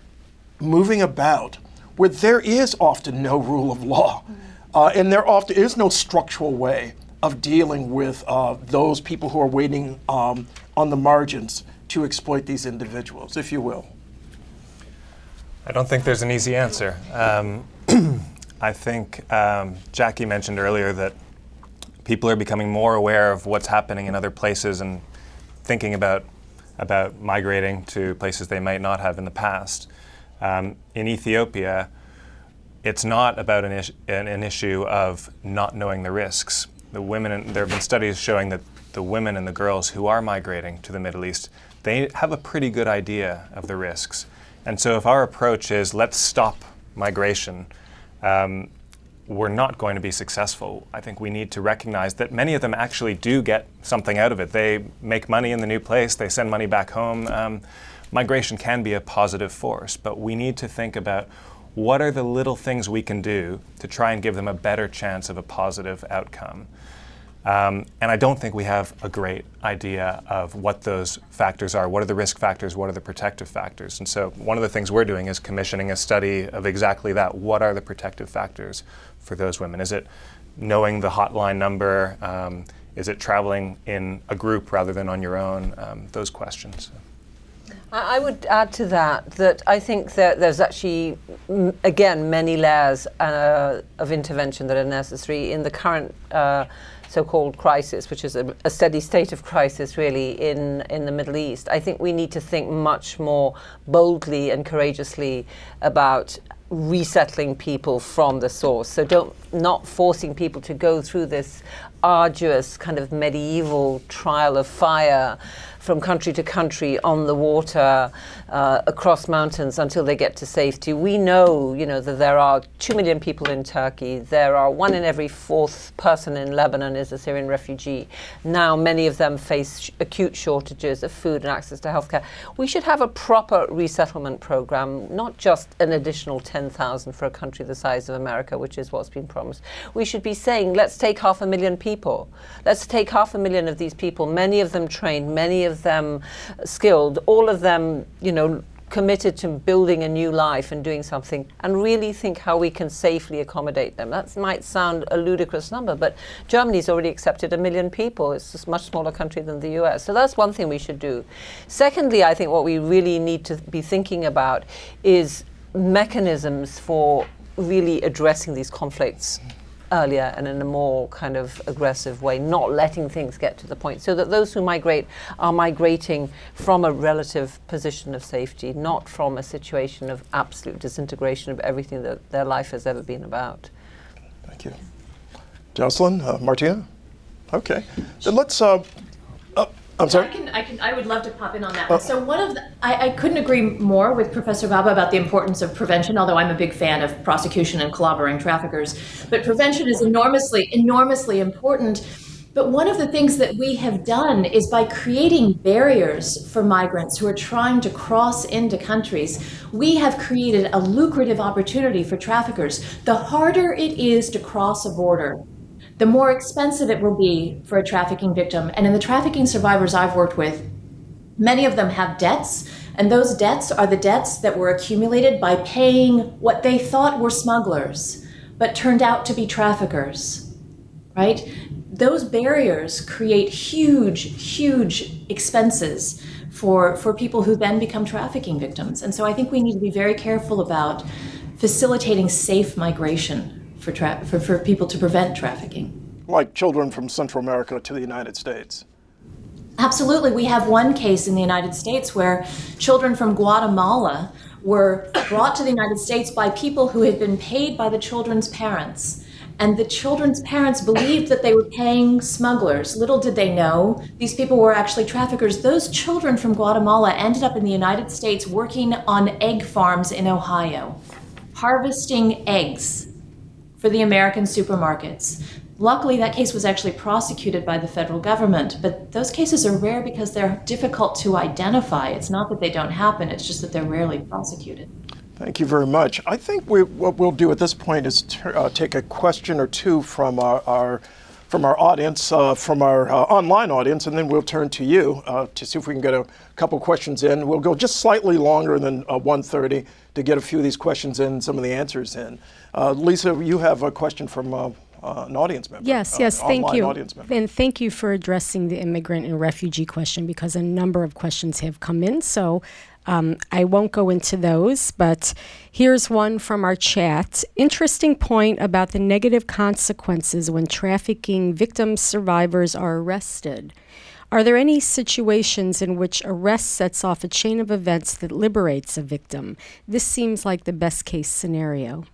moving about where there is often no rule of law, uh, and there often is no structural way of dealing with uh, those people who are waiting um, on the margins to exploit these individuals, if you will? I don't think there's an easy answer. Um, I think um, Jackie mentioned earlier that people are becoming more aware of what's happening in other places and thinking about about migrating to places they might not have in the past. Um, in Ethiopia, it's not about an, is- an, an issue of not knowing the risks. The women, and there have been studies showing that the women and the girls who are migrating to the Middle East, they have a pretty good idea of the risks. And so if our approach is let's stop migration, um, we're not going to be successful. I think we need to recognize that many of them actually do get something out of it. They make money in the new place, they send money back home. Um, migration can be a positive force, but we need to think about what are the little things we can do to try and give them a better chance of a positive outcome. Um, and I don't think we have a great idea of what those factors are. What are the risk factors? What are the protective factors? And so one of the things we're doing is commissioning a study of exactly that. What are the protective factors for those women? Is it knowing the hotline number? Um, is it traveling in a group rather than on your own? Um, those questions. I would add to that that I think that there's actually, again, many layers uh, of intervention that are necessary in the current uh, so-called crisis, which is a, a steady state of crisis really in, in the Middle East. I think we need to think much more boldly and courageously about resettling people from the source. So don't not forcing people to go through this arduous kind of medieval trial of fire from country to country on the water, uh, across mountains until they get to safety. We know, you know, that there are two million people in Turkey. There are one in every fourth person in Lebanon is a Syrian refugee. Now many of them face sh- acute shortages of food and access to healthcare. We should have a proper resettlement program, not just an additional ten thousand for a country the size of America, which is what's been promised. We should be saying, let's take half a million people. Let's take half a million of these people, many of them trained, many of them skilled, all of them, you know, committed to building a new life and doing something, and really think how we can safely accommodate them. That might sound a ludicrous number, but Germany's already accepted a million people. It's a much smaller country than the U S. So that's one thing we should do. Secondly, I think what we really need to be thinking about is mechanisms for really addressing these conflicts earlier and in a more kind of aggressive way, not letting things get to the point, so that those who migrate are migrating from a relative position of safety, not from a situation of absolute disintegration of everything that their life has ever been about. Thank you. Jocelyn, uh, Martina? Okay. Then let's, uh, uh, I'm sorry? I can, I can, I would love to pop in on that. Uh, so one of the, I, I couldn't agree more with Professor Bhabha about the importance of prevention, although I'm a big fan of prosecution and clobbering traffickers. But prevention is enormously, enormously important. But one of the things that we have done is by creating barriers for migrants who are trying to cross into countries, we have created a lucrative opportunity for traffickers. The harder it is to cross a border, the more expensive it will be for a trafficking victim. And in the trafficking survivors I've worked with, many of them have debts, and those debts are the debts that were accumulated by paying what they thought were smugglers, but turned out to be traffickers, right? Those barriers create huge, huge expenses for, for people who then become trafficking victims. And so I think we need to be very careful about facilitating safe migration For, tra- for for people to prevent trafficking. Like children from Central America to the United States. Absolutely. We have one case in the United States where children from Guatemala were brought to the United States by people who had been paid by the children's parents. And the children's parents believed that they were paying smugglers. Little did they know these people were actually traffickers. Those children from Guatemala ended up in the United States working on egg farms in Ohio, harvesting eggs for the American supermarkets. Luckily, that case was actually prosecuted by the federal government, but those cases are rare because they're difficult to identify. It's not that they don't happen, it's just that they're rarely prosecuted. Thank you very much. I think we, what we'll do at this point is t- uh, take a question or two from our, our from our audience, uh, from our uh, online audience, and then we'll turn to you uh, to see if we can get a couple questions in. We'll go just slightly longer than uh, one thirty to get a few of these questions in, some of the answers in. Uh, Lisa, you have a question from uh, uh, an audience member. Yes, uh, yes, thank you. Audience member. And thank you for addressing the immigrant and refugee question, because a number of questions have come in. So um, I won't go into those, but here's one from our chat. Interesting point about the negative consequences when trafficking victims, survivors are arrested. Are there any situations in which arrest sets off a chain of events that liberates a victim? This seems like the best case scenario.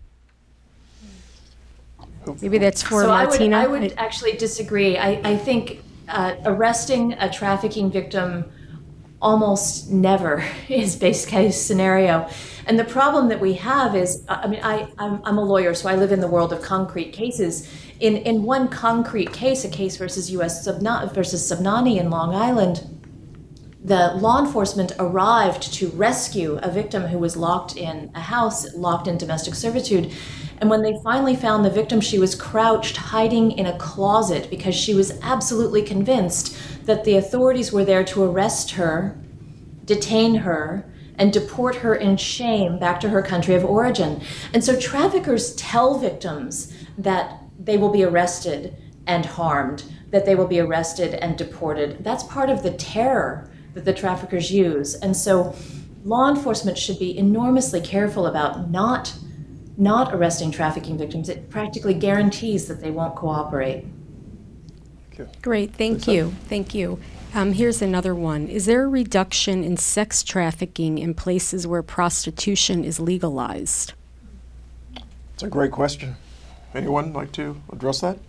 Maybe that's for so Martina. I would, I would actually disagree. I, I think uh, arresting a trafficking victim almost never is base case scenario. And the problem that we have is, I mean, I, I'm, I'm a lawyer, so I live in the world of concrete cases. In in one concrete case, a case versus U S Subna- versus Subnani in Long Island, the law enforcement arrived to rescue a victim who was locked in a house, locked in domestic servitude. And when they finally found the victim, she was crouched, hiding in a closet because she was absolutely convinced that the authorities were there to arrest her, detain her, and deport her in shame back to her country of origin. And so traffickers tell victims that they will be arrested and harmed, that they will be arrested and deported. That's part of the terror that the traffickers use. And so law enforcement should be enormously careful about not, not arresting trafficking victims. It practically guarantees that they won't cooperate. Great, thank you, thank you. Um, here's another one. Is there a reduction in sex trafficking in places where prostitution is legalized? It's a great question. Anyone like to address that?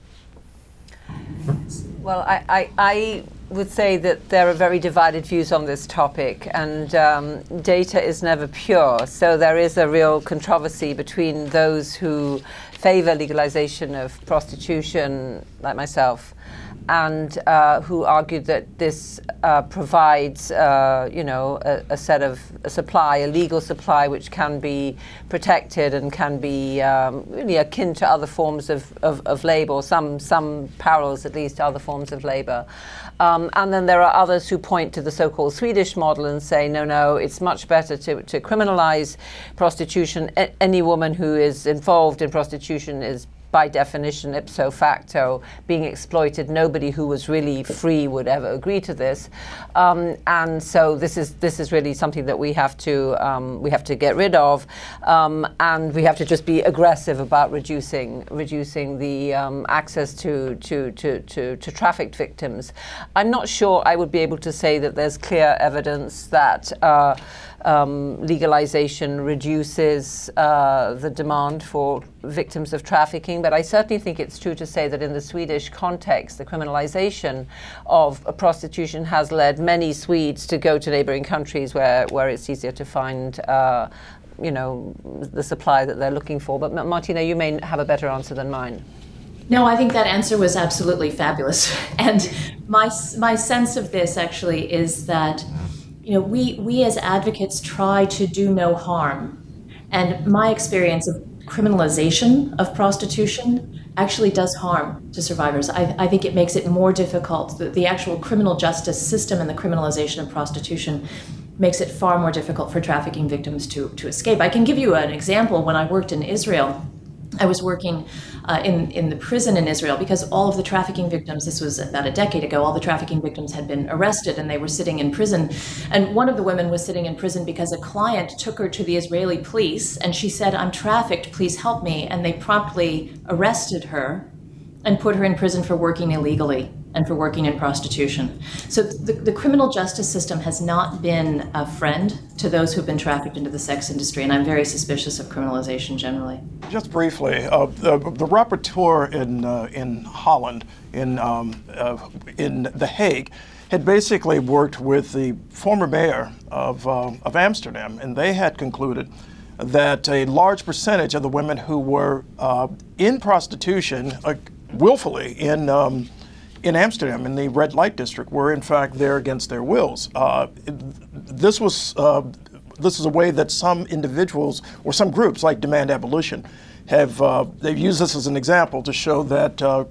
Well, I, I, I would say that there are very divided views on this topic, and um, data is never pure. So there is a real controversy between those who favor legalization of prostitution, like myself, and uh, who argued that this uh, provides, uh, you know, a, a set of a supply, a legal supply, which can be protected and can be um, really akin to other forms of, of, of labor, or some some parallels at least to other forms of labor. Um, and then there are others who point to the so-called Swedish model and say, no, no, it's much better to, to criminalize prostitution. A- any woman who is involved in prostitution is by definition, ipso facto, being exploited. Nobody who was really free would ever agree to this, um, and so this is this is really something that we have to um, we have to get rid of, um, and we have to just be aggressive about reducing reducing the um, access to to, to to to trafficked victims. I'm not sure I would be able to say that there's clear evidence that Uh, Um, legalization reduces uh, the demand for victims of trafficking, but I certainly think it's true to say that in the Swedish context, the criminalization of prostitution has led many Swedes to go to neighboring countries where, where it's easier to find uh, you know, the supply that they're looking for. But Martina, you may have a better answer than mine. No, I think that answer was absolutely fabulous. And my my sense of this actually is that, you know, we, we as advocates try to do no harm. And my experience of criminalization of prostitution actually does harm to survivors. I, I think it makes it more difficult. The, the actual criminal justice system and the criminalization of prostitution makes it far more difficult for trafficking victims to, to escape. I can give you an example. When I worked in Israel, I was working uh, in, in the prison in Israel because all of the trafficking victims, this was about a decade ago, all the trafficking victims had been arrested and they were sitting in prison. And one of the women was sitting in prison because a client took her to the Israeli police and she said, "I'm trafficked, please help me." And they promptly arrested her and put her in prison for working illegally and for working in prostitution. So the, the criminal justice system has not been a friend to those who've been trafficked into the sex industry, and I'm very suspicious of criminalization generally. Just briefly, uh, the, the rapporteur in uh, in Holland, in um, uh, in The Hague, had basically worked with the former mayor of uh, of Amsterdam, and they had concluded that a large percentage of the women who were uh, in prostitution uh, willfully in um, in Amsterdam, in the red light district, were in fact there against their wills. Uh, this was uh, this is a way that some individuals or some groups like Demand Abolition have uh, they've used this as an example to show that uh,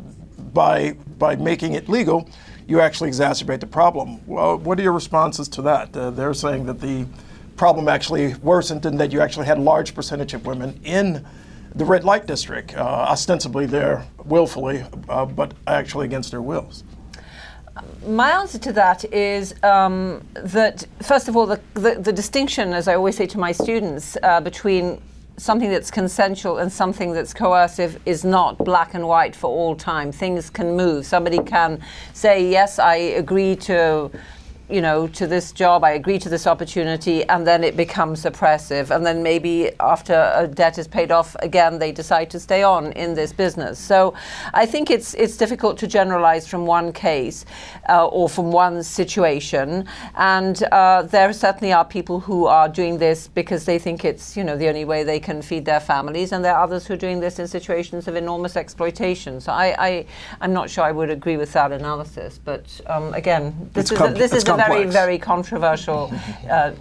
by by making it legal, you actually exacerbate the problem. Well, what are your responses to that? Uh, they're saying that the problem actually worsened and that you actually had a large percentage of women in the red light district, uh, ostensibly there willfully, uh, but actually against their wills. My answer to that is um, that, first of all, the, the, the distinction, as I always say to my students, uh, between something that's consensual and something that's coercive is not black and white for all time. Things can move. Somebody can say, yes, I agree to you know, to this job, I agree to this opportunity, and then it becomes oppressive. And then maybe after a debt is paid off again, they decide to stay on in this business. So I think it's it's difficult to generalize from one case uh, or from one situation. And uh, there certainly are people who are doing this because they think it's, you know, the only way they can feed their families. And there are others who are doing this in situations of enormous exploitation. So I, I, I'm not sure I would agree with that analysis. But um, again, this it's is com- a, this is a complex. very, very controversial uh,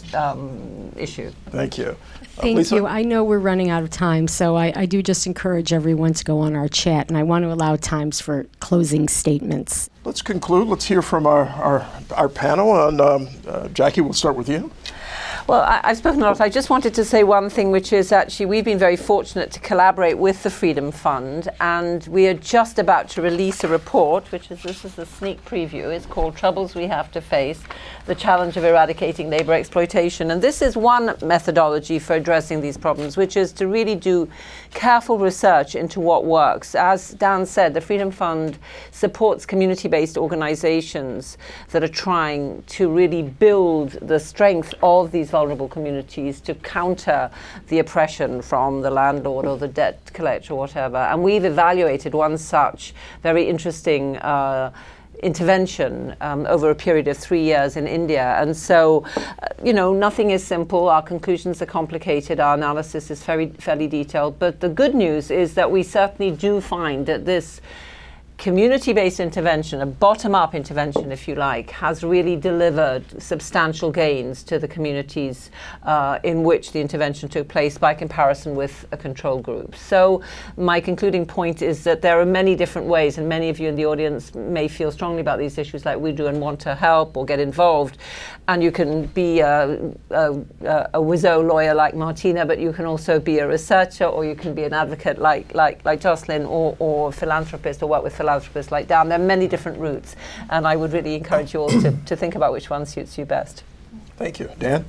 um, issue. Thank you. Thank Lisa? you. I know we're running out of time, so I, I do just encourage everyone to go on our chat, and I want to allow times for closing statements. Let's conclude. Let's hear from our, our, our panel. And um, uh, Jackie, we'll start with you. Well, I, I've spoken a lot. I just wanted to say one thing, which is actually we've been very fortunate to collaborate with the Freedom Fund, and we are just about to release a report, which is, this is a sneak preview. It's called Troubles We Have to Face, the Challenge of Eradicating Labor Exploitation. And this is one methodology for addressing these problems, which is to really do careful research into what works. As Dan said, the Freedom Fund supports community-based organizations that are trying to really build the strength of these vulnerable communities to counter the oppression from the landlord or the debt collector or whatever. And we've evaluated one such very interesting uh, intervention um, over a period of three years in India. And so, uh, you know, nothing is simple. Our conclusions are complicated. Our analysis is very, fairly detailed. But the good news is that we certainly do find that this community-based intervention, a bottom-up intervention, if you like, has really delivered substantial gains to the communities uh, in which the intervention took place by comparison with a control group. So my concluding point is that there are many different ways, and many of you in the audience may feel strongly about these issues like we do and want to help or get involved. And you can be a, a, a Wizzo lawyer like Martina, but you can also be a researcher, or you can be an advocate like like, like Jocelyn, or, or a philanthropist, or work with philanthropists like Dan. There are many different routes, and I would really encourage you all to, to think about which one suits you best. Thank you. Dan?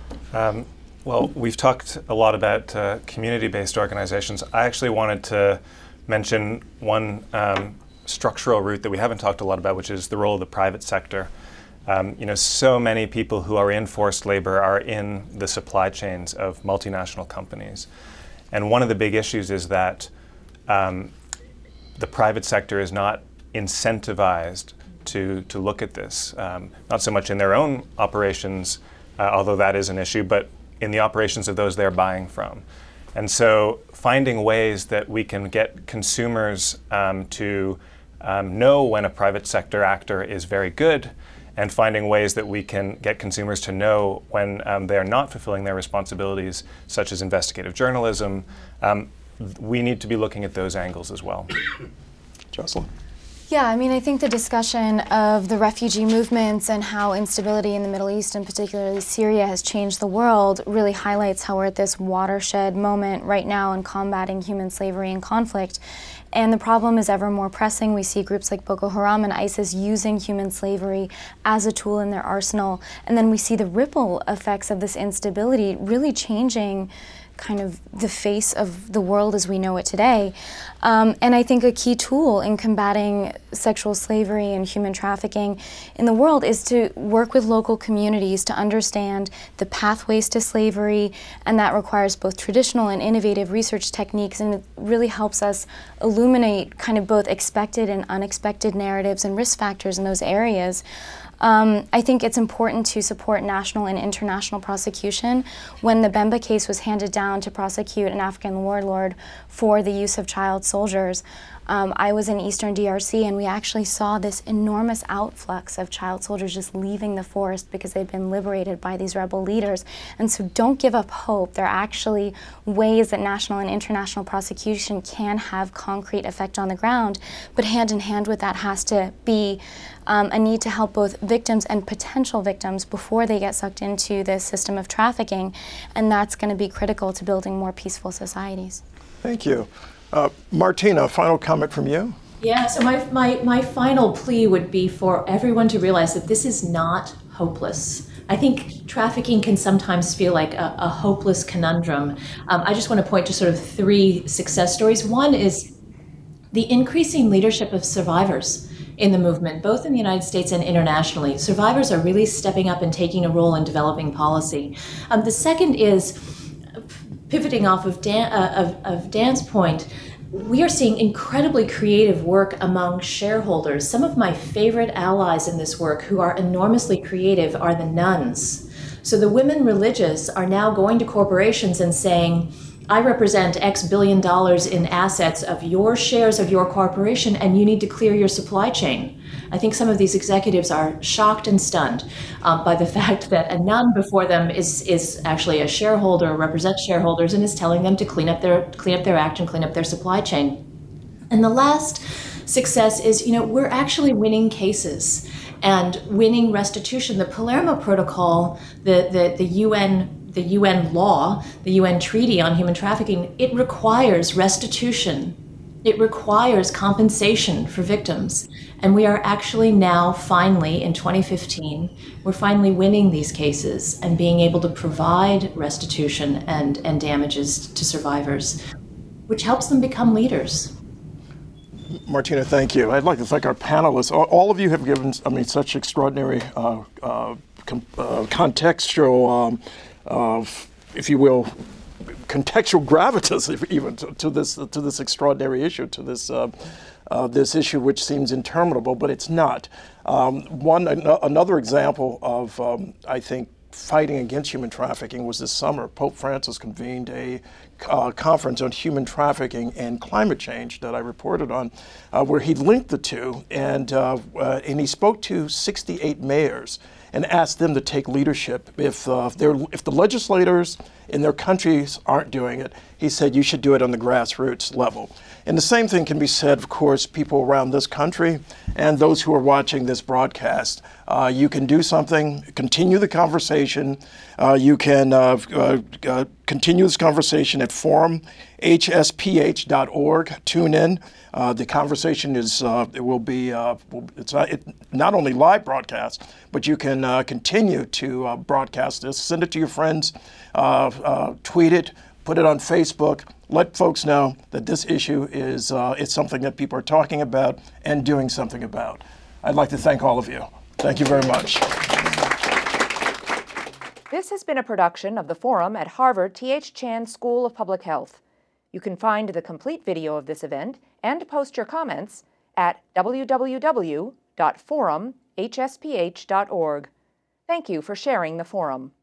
Um, well, we've talked a lot about uh, community-based organizations. I actually wanted to mention one um, structural route that we haven't talked a lot about, which is the role of the private sector. Um, you know, so many people who are in forced labor are in the supply chains of multinational companies. And one of the big issues is that um, the private sector is not incentivized to, to look at this, um, not so much in their own operations, uh, although that is an issue, but in the operations of those they're buying from. And so finding ways that we can get consumers um, to um, know when a private sector actor is very good, and finding ways that we can get consumers to know when um, they're not fulfilling their responsibilities, such as investigative journalism. Um, we need to be looking at those angles as well. Jocelyn? Yeah, I mean, I think the discussion of the refugee movements and how instability in the Middle East, and particularly Syria, has changed the world really highlights how we're at this watershed moment right now in combating human slavery and conflict. And the problem is ever more pressing. We see groups like Boko Haram and ISIS using human slavery as a tool in their arsenal. And then we see the ripple effects of this instability really changing kind of the face of the world as we know it today. Um, and I think a key tool in combating sexual slavery and human trafficking in the world is to work with local communities to understand the pathways to slavery, and that requires both traditional and innovative research techniques, and it really helps us illuminate kind of both expected and unexpected narratives and risk factors in those areas. Um, I think it's important to support national and international prosecution. When the Bemba case was handed down to prosecute an African warlord for the use of child soldiers, um, I was in Eastern D R C, and we actually saw this enormous outflux of child soldiers just leaving the forest because they'd been liberated by these rebel leaders. And so don't give up hope. There are actually ways that national and international prosecution can have concrete effect on the ground, but hand in hand with that has to be Um, a need to help both victims and potential victims before they get sucked into this system of trafficking, and that's going to be critical to building more peaceful societies. Thank you. Uh, Martina, final comment from you? Yeah, so my, my, my final plea would be for everyone to realize that this is not hopeless. I think trafficking can sometimes feel like a, a hopeless conundrum. Um, I just want to point to sort of three success stories. One is the increasing leadership of survivors in the movement, both in the United States and internationally. Survivors are really stepping up and taking a role in developing policy. Um, the second is, pivoting off of, Dan, uh, of, of Dan's point, we are seeing incredibly creative work among shareholders. Some of my favorite allies in this work who are enormously creative are the nuns. So the women religious are now going to corporations and saying, I represent X billion dollars in assets of your shares of your corporation, and you need to clear your supply chain. I think some of these executives are shocked and stunned um, by the fact that a nun before them is is actually a shareholder, represents shareholders, and is telling them to clean up their clean up their act and clean up their supply chain. And the last success is, you know, we're actually winning cases and winning restitution. The Palermo Protocol, the the, the U N the U N law, the U N Treaty on Human Trafficking, it requires restitution. It requires compensation for victims. And we are actually now finally, in twenty fifteen, we're finally winning these cases and being able to provide restitution and, and damages to survivors, which helps them become leaders. Martina, thank you. I'd like to thank our panelists. All, all of you have given, I mean, such extraordinary uh, uh, com- uh, contextual um, of, if you will, contextual gravitas, even to, to this to this extraordinary issue, to this uh, uh, this issue which seems interminable, but it's not. Um, one an- another example of um, I think fighting against human trafficking was this summer. Pope Francis convened a uh, conference on human trafficking and climate change that I reported on, uh, where he linked the two, and uh, uh, and he spoke to sixty-eight mayors and asked them to take leadership. If uh, they're, if the legislators in their countries aren't doing it, he said you should do it on the grassroots level. And the same thing can be said, of course, people around this country and those who are watching this broadcast. Uh, you can do something, continue the conversation. Uh, you can uh, uh, uh, continue this conversation at forum h s p h dot org. Tune in. Uh, the conversation is, uh, it will be, uh, it's not, it, not only live broadcast, but you can uh, continue to uh, broadcast this. Send it to your friends, uh, uh, tweet it, put it on Facebook. Let folks know that this issue is uh, it's something that people are talking about and doing something about. I'd like to thank all of you. Thank you very much. This has been a production of the Forum at Harvard T H Chan School of Public Health. You can find the complete video of this event and post your comments at w w w dot forum h s p h dot org. Thank you for sharing the Forum.